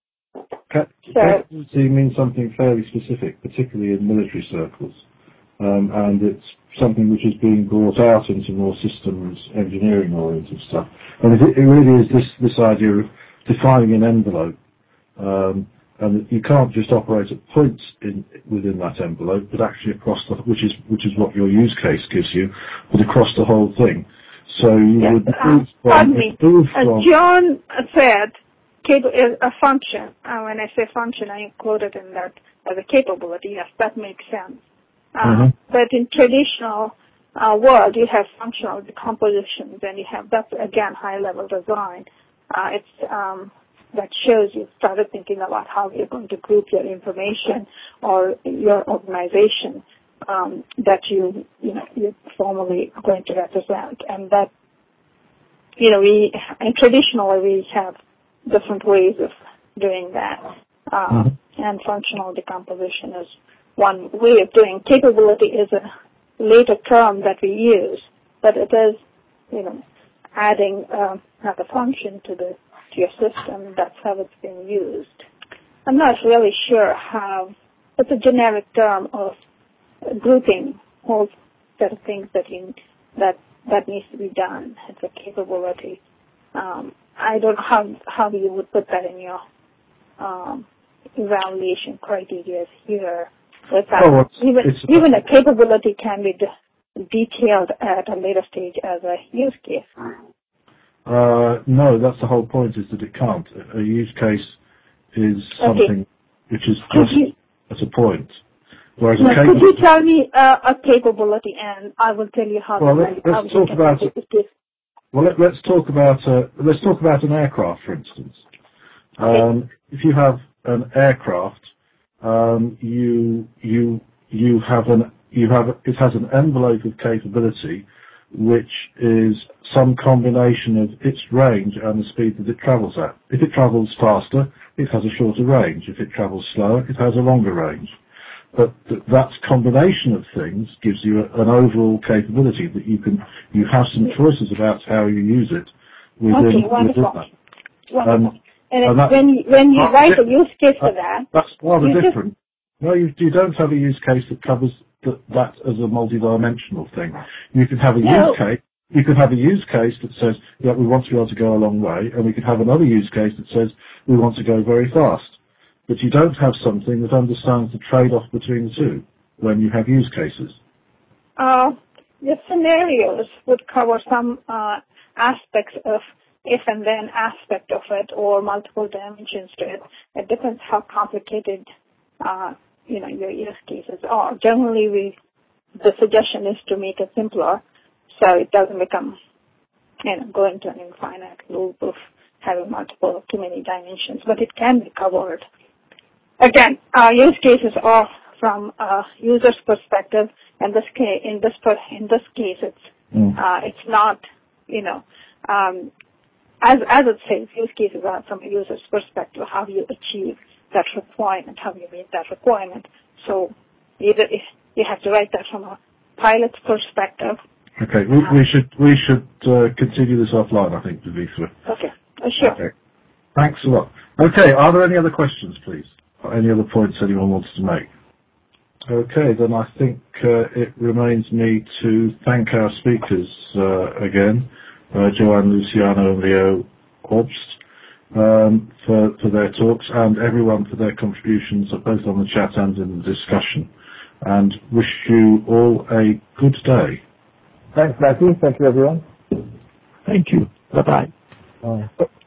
Speaker 4: Capability so, means something fairly specific, particularly in military circles, um, and it's something which is being brought out into more systems engineering-oriented stuff. And it, it really is this this idea of defining an envelope. Um, And you can't just operate at points in, within that envelope, but actually across the, which is which is what your use case gives you, but across the whole thing. So you
Speaker 11: yes,
Speaker 4: would
Speaker 11: uh,
Speaker 4: move from,
Speaker 11: pardon me.
Speaker 4: move
Speaker 11: Uh,
Speaker 4: from
Speaker 11: John said cable is a function. Uh, when I say function, I included in that as a capability. Yes, that makes sense. Uh,
Speaker 4: mm-hmm.
Speaker 11: But in traditional uh, world, you have functional decompositions, and you have that's again high-level design. Uh, it's um, that shows you started thinking about how you're going to group your information or your organization um, that you, you know, you're formally going to represent. And that, you know, we, and traditionally we have different ways of doing that. Uh, mm-hmm. And functional decomposition is one way of doing. Capability is a later term that we use, but it is, you know, adding uh, another function to the to your system. That's how it's being used. I'm not really sure how. It's a generic term of grouping a whole set of things that you, that that needs to be done. It's a capability. Um, I don't know how how you would put that in your um, evaluation criteria here. Without,
Speaker 4: oh, it's,
Speaker 11: even
Speaker 4: it's
Speaker 11: even a capability can be de- detailed at a later stage as a use case.
Speaker 4: Uh, no, that's the whole point, is that it can't. A use case is something
Speaker 11: okay.
Speaker 4: which is just
Speaker 11: you,
Speaker 4: at a point. Whereas
Speaker 11: now,
Speaker 4: a capability,
Speaker 11: could you tell me uh, a capability, and I will tell you how.
Speaker 4: Well,
Speaker 11: to,
Speaker 4: let,
Speaker 11: how
Speaker 4: let's talk about it.
Speaker 11: This.
Speaker 4: Well, let, let's talk about uh, let's talk about an aircraft, for instance.
Speaker 11: Okay.
Speaker 4: Um, if you have an aircraft, um, you you you have an you have it has an envelope of capability, which is some combination of its range and the speed that it travels at. If it travels faster, it has a shorter range. If it travels slower, it has a longer range. But th- that combination of things gives you a, an overall capability that you can, you have some choices about how you use it within,
Speaker 11: okay, wonderful.
Speaker 4: within that.
Speaker 11: Wonderful.
Speaker 4: Um,
Speaker 11: and
Speaker 4: and that,
Speaker 11: when you, when you write
Speaker 4: di-
Speaker 11: a use case for that,
Speaker 4: that's rather different.
Speaker 11: Just,
Speaker 4: no, you, you don't have a use case that covers th- that as a multidimensional thing. You can have a
Speaker 11: no.
Speaker 4: use case. You could have a use case that says, yeah, we want to be able to go a long way, and we could have another use case that says we want to go very fast. But you don't have something that understands the trade-off between the two when you have use cases.
Speaker 11: Uh, the scenarios would cover some uh, aspects of if and then aspect of it or multiple dimensions to it. It depends how complicated, uh, you know, your use cases are. Generally, we, the suggestion is to make it simpler so it doesn't become, you know, go into an infinite loop of having multiple, too many dimensions, but it can be covered. Again, uh, use cases are from a user's perspective. In this case, in this per, in this case, it's mm. uh, it's not, you know, um, as as it says, use cases are from a user's perspective. How you achieve that requirement, how you meet that requirement. So either if you have to write that from a pilot's perspective.
Speaker 4: Okay, we, we should we should uh, continue this offline, I think, Vivitra.
Speaker 11: Okay, uh, sure.
Speaker 4: Okay. Thanks a lot. Okay, are there any other questions, please? Or any other points anyone wants to make? Okay, then I think uh, it remains me to thank our speakers uh, again, uh, Joanne Luciano and Leo Obst, um, for, for their talks, and everyone for their contributions, both on the chat and in the discussion, and wish you all a good day.
Speaker 1: Thanks, Matthew. Thank you, everyone.
Speaker 5: Thank you. Bye-bye.
Speaker 1: Bye.